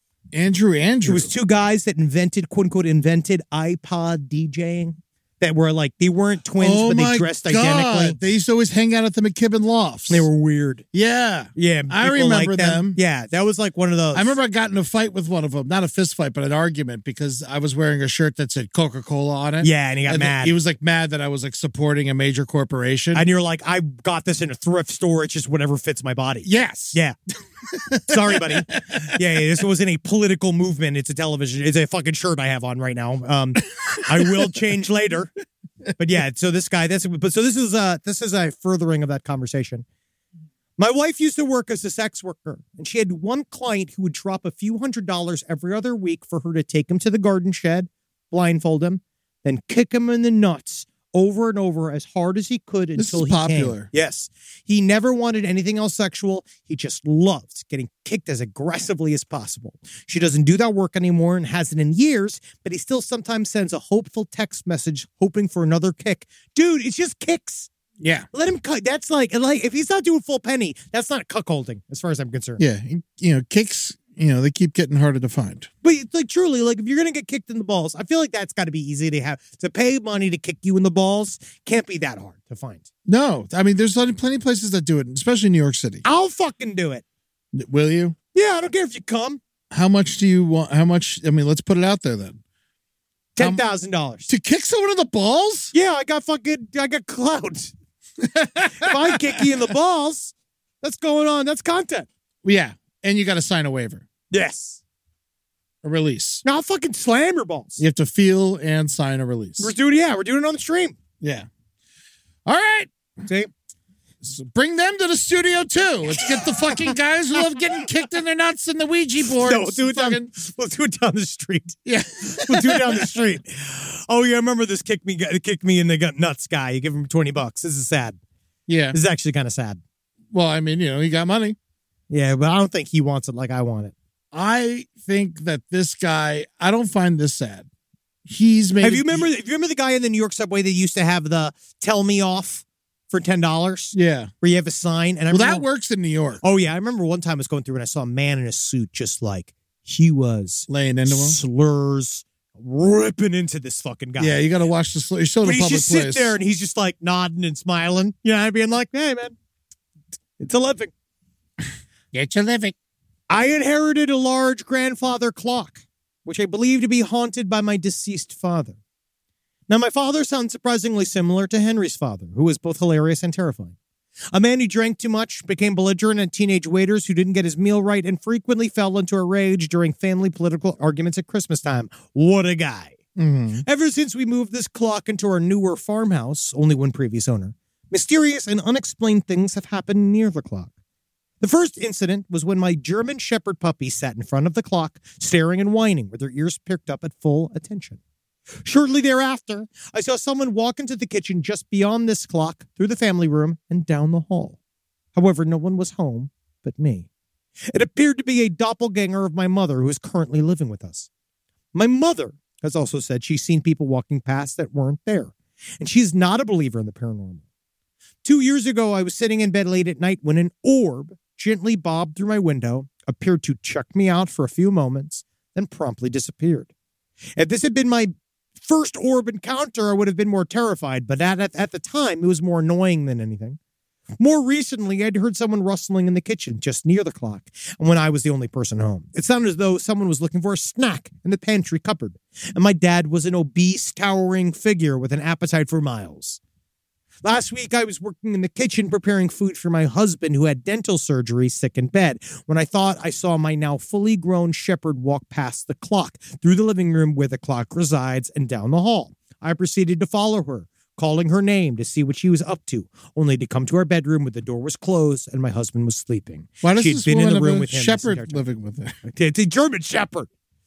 S1: It was two guys that quote unquote invented iPod DJing. That were like, they weren't twins, but they dressed identically.
S2: They used to always hang out at the McKibben Lofts.
S1: They were weird.
S2: Yeah.
S1: Yeah.
S2: I
S1: people
S2: remember
S1: liked
S2: them.
S1: Yeah, that was like one of those.
S2: I remember I got in a fight with one of them. Not a fist fight, but an argument because I was wearing a shirt that said Coca-Cola on it.
S1: Yeah, and he got mad.
S2: He was like mad that I was like supporting a major corporation.
S1: And you're like, I got this in a thrift store. It's just whatever fits my body.
S2: Yes.
S1: Yeah. Sorry, buddy. Yeah, this wasn't a political movement. It's a television. It's a fucking shirt I have on right now. I will change later. But yeah, so this guy, this is a furthering of that conversation. My wife used to work as a sex worker, and she had one client who would drop a few $100s every other week for her to take him to the garden shed, blindfold him, then kick him in the nuts over and over as hard as he could until
S2: is
S1: he
S2: popular.
S1: came. Yes. He never wanted anything else sexual. He just loved getting kicked as aggressively as possible. She doesn't do that work anymore and hasn't in years, but he still sometimes sends a hopeful text message hoping for another kick. Dude, it's just kicks.
S2: Yeah.
S1: Let him cut. That's like if he's not doing full penny, that's not cuckolding as far as I'm concerned.
S2: Yeah. Kicks they keep getting harder to find.
S1: But it's like truly, like if you're gonna get kicked in the balls, I feel like that's got to be easy to pay money to kick you in the balls. Can't be that hard to find.
S2: No, I mean, there's plenty of places that do it, especially in New York City.
S1: I'll fucking do it.
S2: Will you?
S1: Yeah, I don't care if you come.
S2: How much do you want? How much? I mean, let's put it out there then.
S1: $10,000
S2: to kick someone in the balls?
S1: Yeah, I got clout. If I kick you in the balls, that's going on. That's content.
S2: Yeah, and you got to sign a waiver,
S1: Yes.
S2: a release.
S1: Now I'll fucking slam your balls.
S2: You have to feel and sign a release.
S1: We're doing it on the stream.
S2: Yeah. All right.
S1: See?
S2: So bring them to the studio too. Let's get the fucking guys who love getting kicked in their nuts in the Ouija board.
S1: No, we'll do it down the street.
S2: Yeah.
S1: We'll do it down the street. Oh yeah, I remember this kick me in the gut nuts guy. You give him $20. This is sad.
S2: Yeah.
S1: This is actually kind of sad.
S2: Well, I mean, he got money.
S1: Yeah, but I don't think he wants it like I want it.
S2: I think that this guy, I don't find this sad. He's made.
S1: If you remember the guy in the New York subway that used to have the "Tell Me Off" for $10?
S2: Yeah.
S1: Where you have a sign. And
S2: that works in New York.
S1: Oh, yeah. I remember one time I was going through and I saw a man in a suit just like he was
S2: laying into him.
S1: Slurs ripping into this fucking guy.
S2: Yeah, you got to watch the slurs. He's still in a public
S1: place. He's just sitting there and he's just like nodding and smiling. You know, being like, hey, man, it's a living.
S2: It's a living.
S1: I inherited a large grandfather clock, which I believe to be haunted by my deceased father. Now, my father sounds surprisingly similar to Henry's father, who was both hilarious and terrifying. A man who drank too much, became belligerent at teenage waiters who didn't get his meal right, and frequently fell into a rage during family political arguments at Christmas time. What a guy.
S2: Mm-hmm.
S1: Ever since we moved this clock into our newer farmhouse, only one previous owner, mysterious and unexplained things have happened near the clock. The first incident was when my German Shepherd puppy sat in front of the clock, staring and whining with her ears perked up at full attention. Shortly thereafter, I saw someone walk into the kitchen just beyond this clock, through the family room, and down the hall. However, no one was home but me. It appeared to be a doppelganger of my mother, who is currently living with us. My mother has also said she's seen people walking past that weren't there, and she's not a believer in the paranormal. 2 years ago, I was sitting in bed late at night when an orb gently bobbed through my window, appeared to check me out for a few moments, then promptly disappeared. If this had been my first orb encounter, I would have been more terrified, but at the time, it was more annoying than anything. More recently, I'd heard someone rustling in the kitchen just near the clock, and when I was the only person home. It sounded as though someone was looking for a snack in the pantry cupboard, and my dad was an obese, towering figure with an appetite for miles. Last week, I was working in the kitchen preparing food for my husband, who had dental surgery, sick in bed, when I thought I saw my now fully grown shepherd walk past the clock, through the living room where the clock resides, and down the hall. I proceeded to follow her, calling her name to see what she was up to, only to come to our bedroom where the door was closed and my husband was sleeping.
S2: Why does
S1: She'd
S2: this
S1: been
S2: woman
S1: in the
S2: have
S1: room
S2: a
S1: with him
S2: shepherd living with her?
S1: It's a German shepherd.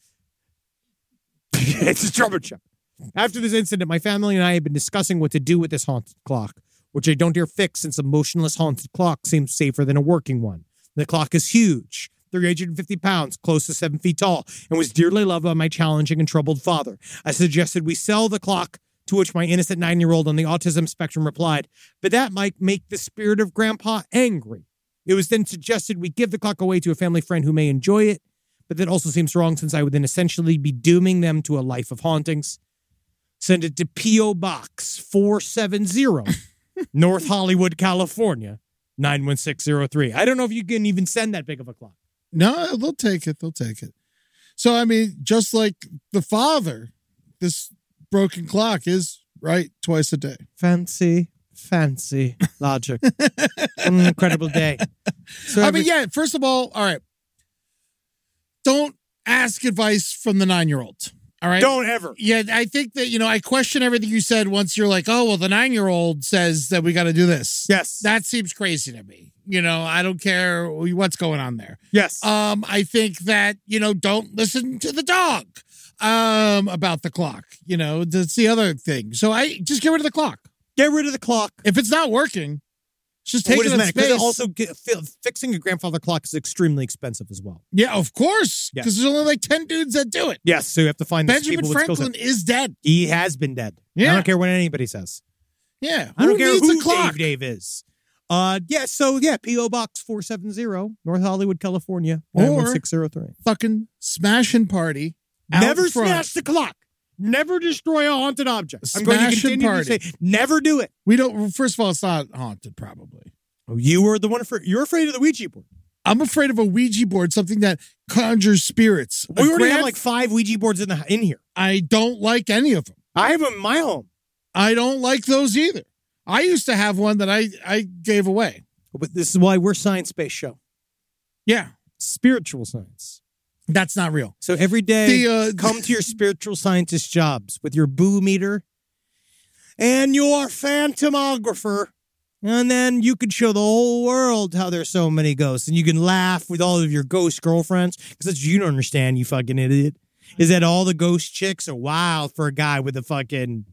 S1: It's a German shepherd. After this incident, my family and I have been discussing what to do with this haunted clock, which I don't dare fix since a motionless haunted clock seems safer than a working one. The clock is huge, 350 pounds, close to 7 feet tall, and was dearly loved by my challenging and troubled father. I suggested we sell the clock, to which my innocent 9-year-old on the autism spectrum replied, but that might make the spirit of Grandpa angry. It was then suggested we give the clock away to a family friend who may enjoy it, but that also seems wrong since I would then essentially be dooming them to a life of hauntings. Send it to P.O. Box 470, North Hollywood, California, 91603. I don't know if you can even send that big of a clock.
S2: No, they'll take it. They'll take it. So, I mean, just like the father, this broken clock is right twice a day.
S1: Fancy logic. An incredible day. So
S2: yeah, first of all right. Don't ask advice from the 9-year-old. All right.
S1: Don't ever.
S2: Yeah, I think that, I question everything you said once you're like, oh, well, the 9-year-old says that we got to do this.
S1: Yes.
S2: That seems crazy to me. I don't care what's going on there.
S1: Yes.
S2: I think that, don't listen to the dog about the clock. That's the other thing. So I just get rid of the clock.
S1: Get rid of the clock.
S2: If it's not working, just take it in space.
S1: Also, fixing a grandfather clock is extremely expensive as well.
S2: Yeah, of course. Because there's only like 10 dudes that do it.
S1: Yes, so you have to find
S2: Benjamin Franklin is dead.
S1: He has been dead.
S2: Yeah.
S1: I don't care what anybody says.
S2: Yeah.
S1: I don't care who
S2: a clock?
S1: Dave is. P.O. Box 470, North Hollywood, California,
S2: Or
S1: 91603.
S2: Fucking smashing party. out
S1: Never
S2: front.
S1: smash the clock. Never destroy a haunted object. I'm going to
S2: Smash and
S1: continue to
S2: party.
S1: say, never do it.
S2: We don't. First of all, it's not haunted. Probably.
S1: You were the one you're afraid of the Ouija board.
S2: I'm afraid of a Ouija board, something that conjures spirits.
S1: We already have like 5 Ouija boards in here.
S2: I don't like any of them.
S1: I have them in my home.
S2: I don't like those either. I used to have one that I gave away.
S1: But this is why we're a science-based show.
S2: Yeah,
S1: Spiritual science.
S2: that's not real.
S1: So every day,
S2: The,
S1: come to your spiritual scientist jobs with your boo meter and your phantomographer. And then you can show the whole world how there's so many ghosts. And you can laugh with all of your ghost girlfriends. Because that's what you don't understand, you fucking idiot. Is that all the ghost chicks are wild for a guy with a fucking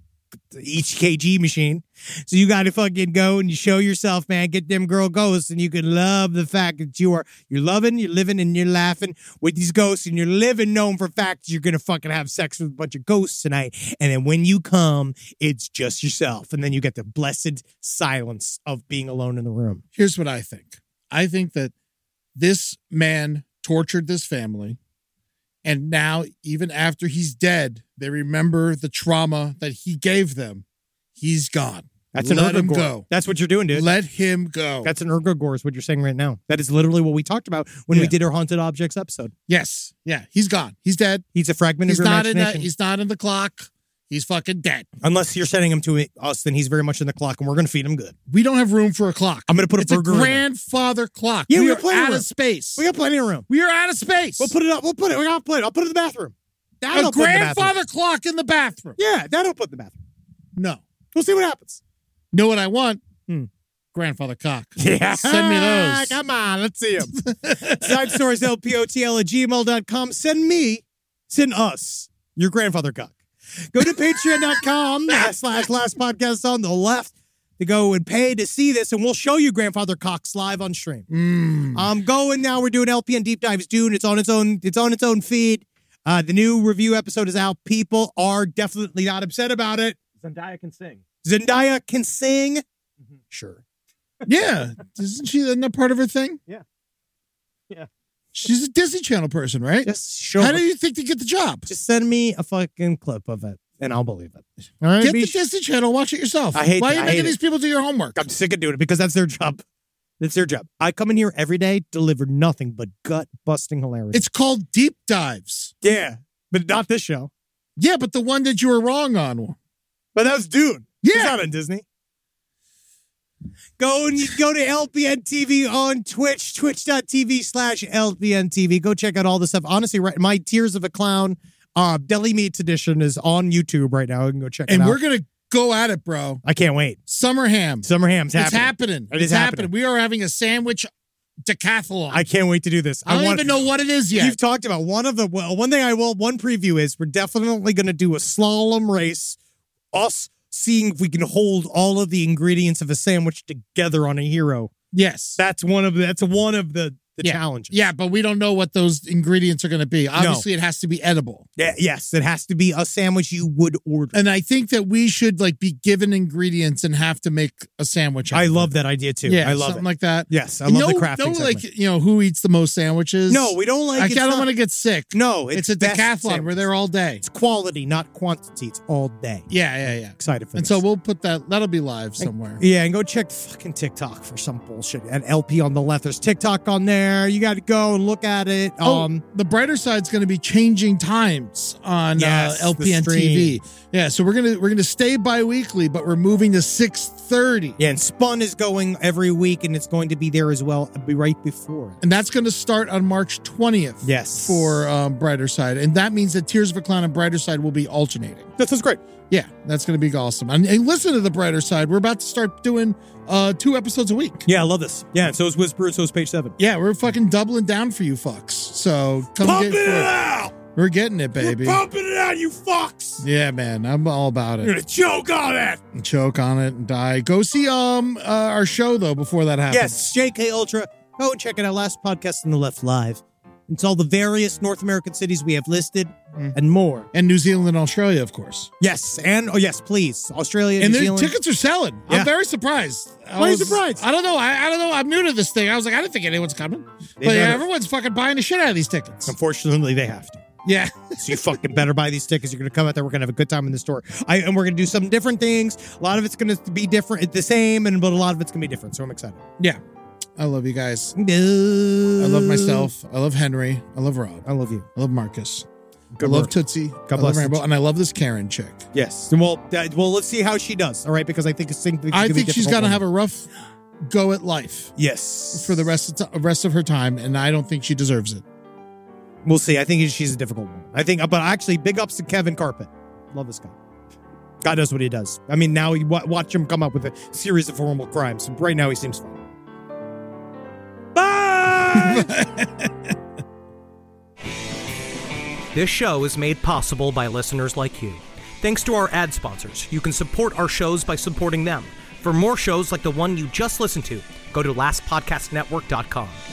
S1: EKG machine. So you got to fucking go and you show yourself, man. Get them girl ghosts, and you can love the fact that you're loving, you're living, and you're laughing with these ghosts, and you're living knowing for a fact that you're gonna fucking have sex with a bunch of ghosts tonight. And then when you come, it's just yourself, and then you get the blessed silence of being alone in the room.
S2: Here's what I think. I think that this man tortured this family. And now, even after he's dead, they remember the trauma that he gave them. He's gone.
S1: That's an
S2: Let him
S1: ergogore.
S2: go.
S1: That's what you're doing, dude.
S2: Let him go.
S1: That's an ergogore is what you're saying right now. That is literally what we talked about when we did our Haunted Objects episode.
S2: Yes. Yeah. He's gone. He's dead.
S1: He's a fragment
S2: He's
S1: of your
S2: not in
S1: imagination.
S2: that. He's not in the clock. He's fucking dead.
S1: Unless you're sending him to us, then he's very much in the clock, and we're going to feed him good.
S2: We don't have room for a clock.
S1: I'm going to put a
S2: It's a
S1: burger in there.
S2: grandfather clock.
S1: Yeah, we
S2: are
S1: got plenty of
S2: out
S1: room.
S2: of space.
S1: We got plenty of room.
S2: We are out of space.
S1: We'll put it up. We'll put it. We got plenty. I'll put it in the bathroom. That'll
S2: A
S1: put it in the bathroom.
S2: grandfather clock in the bathroom.
S1: Yeah, that'll put in the bathroom.
S2: No.
S1: We'll see what happens.
S2: Know what I want? Grandfather cock.
S1: Yeah.
S2: Send me those.
S1: Come on, let's see them. Side stories, LPOTL@gmail.com. Send us your grandfather cock. Go to patreon.com /last podcast on the left to go and pay to see this, and we'll show you grandfather cocks live on stream. I'm going now. We're doing LPN Deep Dives Dune. It's on its own feed. The new review episode is out. People are definitely not upset about it.
S7: Zendaya can sing.
S1: Zendaya can sing. Sure.
S2: Yeah. Isn't she that part of her thing?
S7: Yeah. Yeah.
S2: She's a Disney Channel person, right?
S1: Just show
S2: How do you think to get the job?
S1: Just send me a fucking clip of it, and I'll believe it. All right,
S2: Get the Disney Channel. Watch it yourself.
S1: I hate
S2: Why are
S1: that.
S2: you
S1: I
S2: making
S1: hate
S2: these people do your homework?
S1: I'm sick of doing it because that's their job. That's their job. I come in here every day, deliver nothing but gut-busting hilarity.
S2: It's called Deep Dives.
S1: Yeah, but not this show.
S2: Yeah, but the one that you were wrong on.
S1: But that was Dune.
S2: Yeah.
S1: It's not on Disney. Go to LPN TV on Twitch, twitch.tv/LPN TV. Go check out all the stuff. Honestly, right, my Tears of a Clown Deli Meats edition is on YouTube right now. You can go check it out.
S2: And we're going to go at it, bro.
S1: I can't wait.
S2: Summer ham.
S1: Summer Ham's
S2: It's
S1: happening.
S2: happening.
S1: It is
S2: It's
S1: happening.
S2: We are having a sandwich decathlon.
S1: I can't wait to do this.
S2: I don't even know what it is yet.
S1: You've talked about one preview is we're definitely going to do a slalom race. Us seeing if we can hold all of the ingredients of a sandwich together on a hero.
S2: Yes.
S1: That's one of the challenges.
S2: Yeah, but we don't know what those ingredients are going to be. Obviously, it has to be edible.
S1: Yeah, yes, it has to be a sandwich you would order.
S2: And I think that we should be given ingredients and have to make a sandwich.
S1: I love that idea too.
S2: Yeah,
S1: I love
S2: something
S1: it.
S2: like that.
S1: Yes, I love the crafting
S2: No,
S1: segment.
S2: who eats the most sandwiches?
S1: No, we don't like.
S2: I don't want to get sick.
S1: No,
S2: it's a
S1: best
S2: decathlon.
S1: sandwich.
S2: We're there all day.
S1: It's quality, not quantity. It's all day.
S2: Yeah.
S1: Excited for
S2: And
S1: this.
S2: so we'll put that'll be live somewhere.
S1: Yeah, and go check fucking TikTok for some bullshit. At LP on the left, there's TikTok on there. You got to go and look at it.
S2: The brighter side's going to be changing times on
S1: Yes, the
S2: LPN
S1: stream.
S2: TV. Yeah, so we're gonna stay bi-weekly, but we're moving to 6:30.
S1: Yeah, and Spun is going every week, and it's going to be there as well. It'll be right before it.
S2: And that's going to start on March 20th.
S1: Yes.
S2: For Brighter Side. And that means that Tears of a Clown and Brighter Side will be alternating.
S1: That sounds great.
S2: Yeah, that's going to be awesome. And listen to the Brighter Side. We're about to start doing 2 episodes a week.
S1: Yeah, I love this. Yeah, and so is Whisper, and so is Page 7.
S2: Yeah, we're fucking doubling down for you fucks. So come
S1: Pumping
S2: get
S1: it out!
S2: We're getting it, baby.
S1: We're pumping it out, you fucks!
S2: Yeah, man. I'm all about
S1: You're
S2: it.
S1: gonna choke on it!
S2: Choke on it and die. Go see our show though before that happens.
S1: Yes, JK Ultra. Go and check it out. Last podcast on the left live. It's all the various North American cities we have listed and more.
S2: And New Zealand and Australia, of course.
S1: Yes. And, yes, please. Australia,
S2: and
S1: New
S2: their
S1: Zealand.
S2: tickets are selling.
S1: Yeah.
S2: I'm very surprised.
S1: Why are you surprised?
S2: I don't know. I don't know. I'm new to this thing. I was like, I didn't think anyone's coming. But everyone's fucking buying the shit out of these tickets.
S1: Unfortunately, they have to.
S2: Yeah.
S1: So you fucking better buy these tickets. You're going to come out there. We're going to have a good time in the store. And we're going to do some different things. A lot of it's going to be different, the same, but a lot of it's going to be different. So I'm excited.
S2: Yeah. I love you guys.
S1: I
S2: I love myself. I love Henry. I love Rob.
S1: I love you.
S2: I love Marcus.
S1: Good
S2: I love
S1: work.
S2: Tootsie.
S1: God
S2: I love
S1: bless
S2: Rainbow.
S1: Tootsie.
S2: And I love this Karen chick.
S1: Yes. Well, let's see how she does. All right, because I think she's
S2: going to have a rough go at life.
S1: Yes.
S2: For the rest of her time, and I don't think she deserves it.
S1: We'll see. I think she's a difficult one. But actually, big ups to Kevin Carpet. Love this guy. God knows what he does. I mean, now you watch him come up with a series of horrible crimes. Right now, he seems fine. Bye!
S8: This show is made possible by listeners like you. Thanks to our ad sponsors, you can support our shows by supporting them. For more shows like the one you just listened to, go to lastpodcastnetwork.com.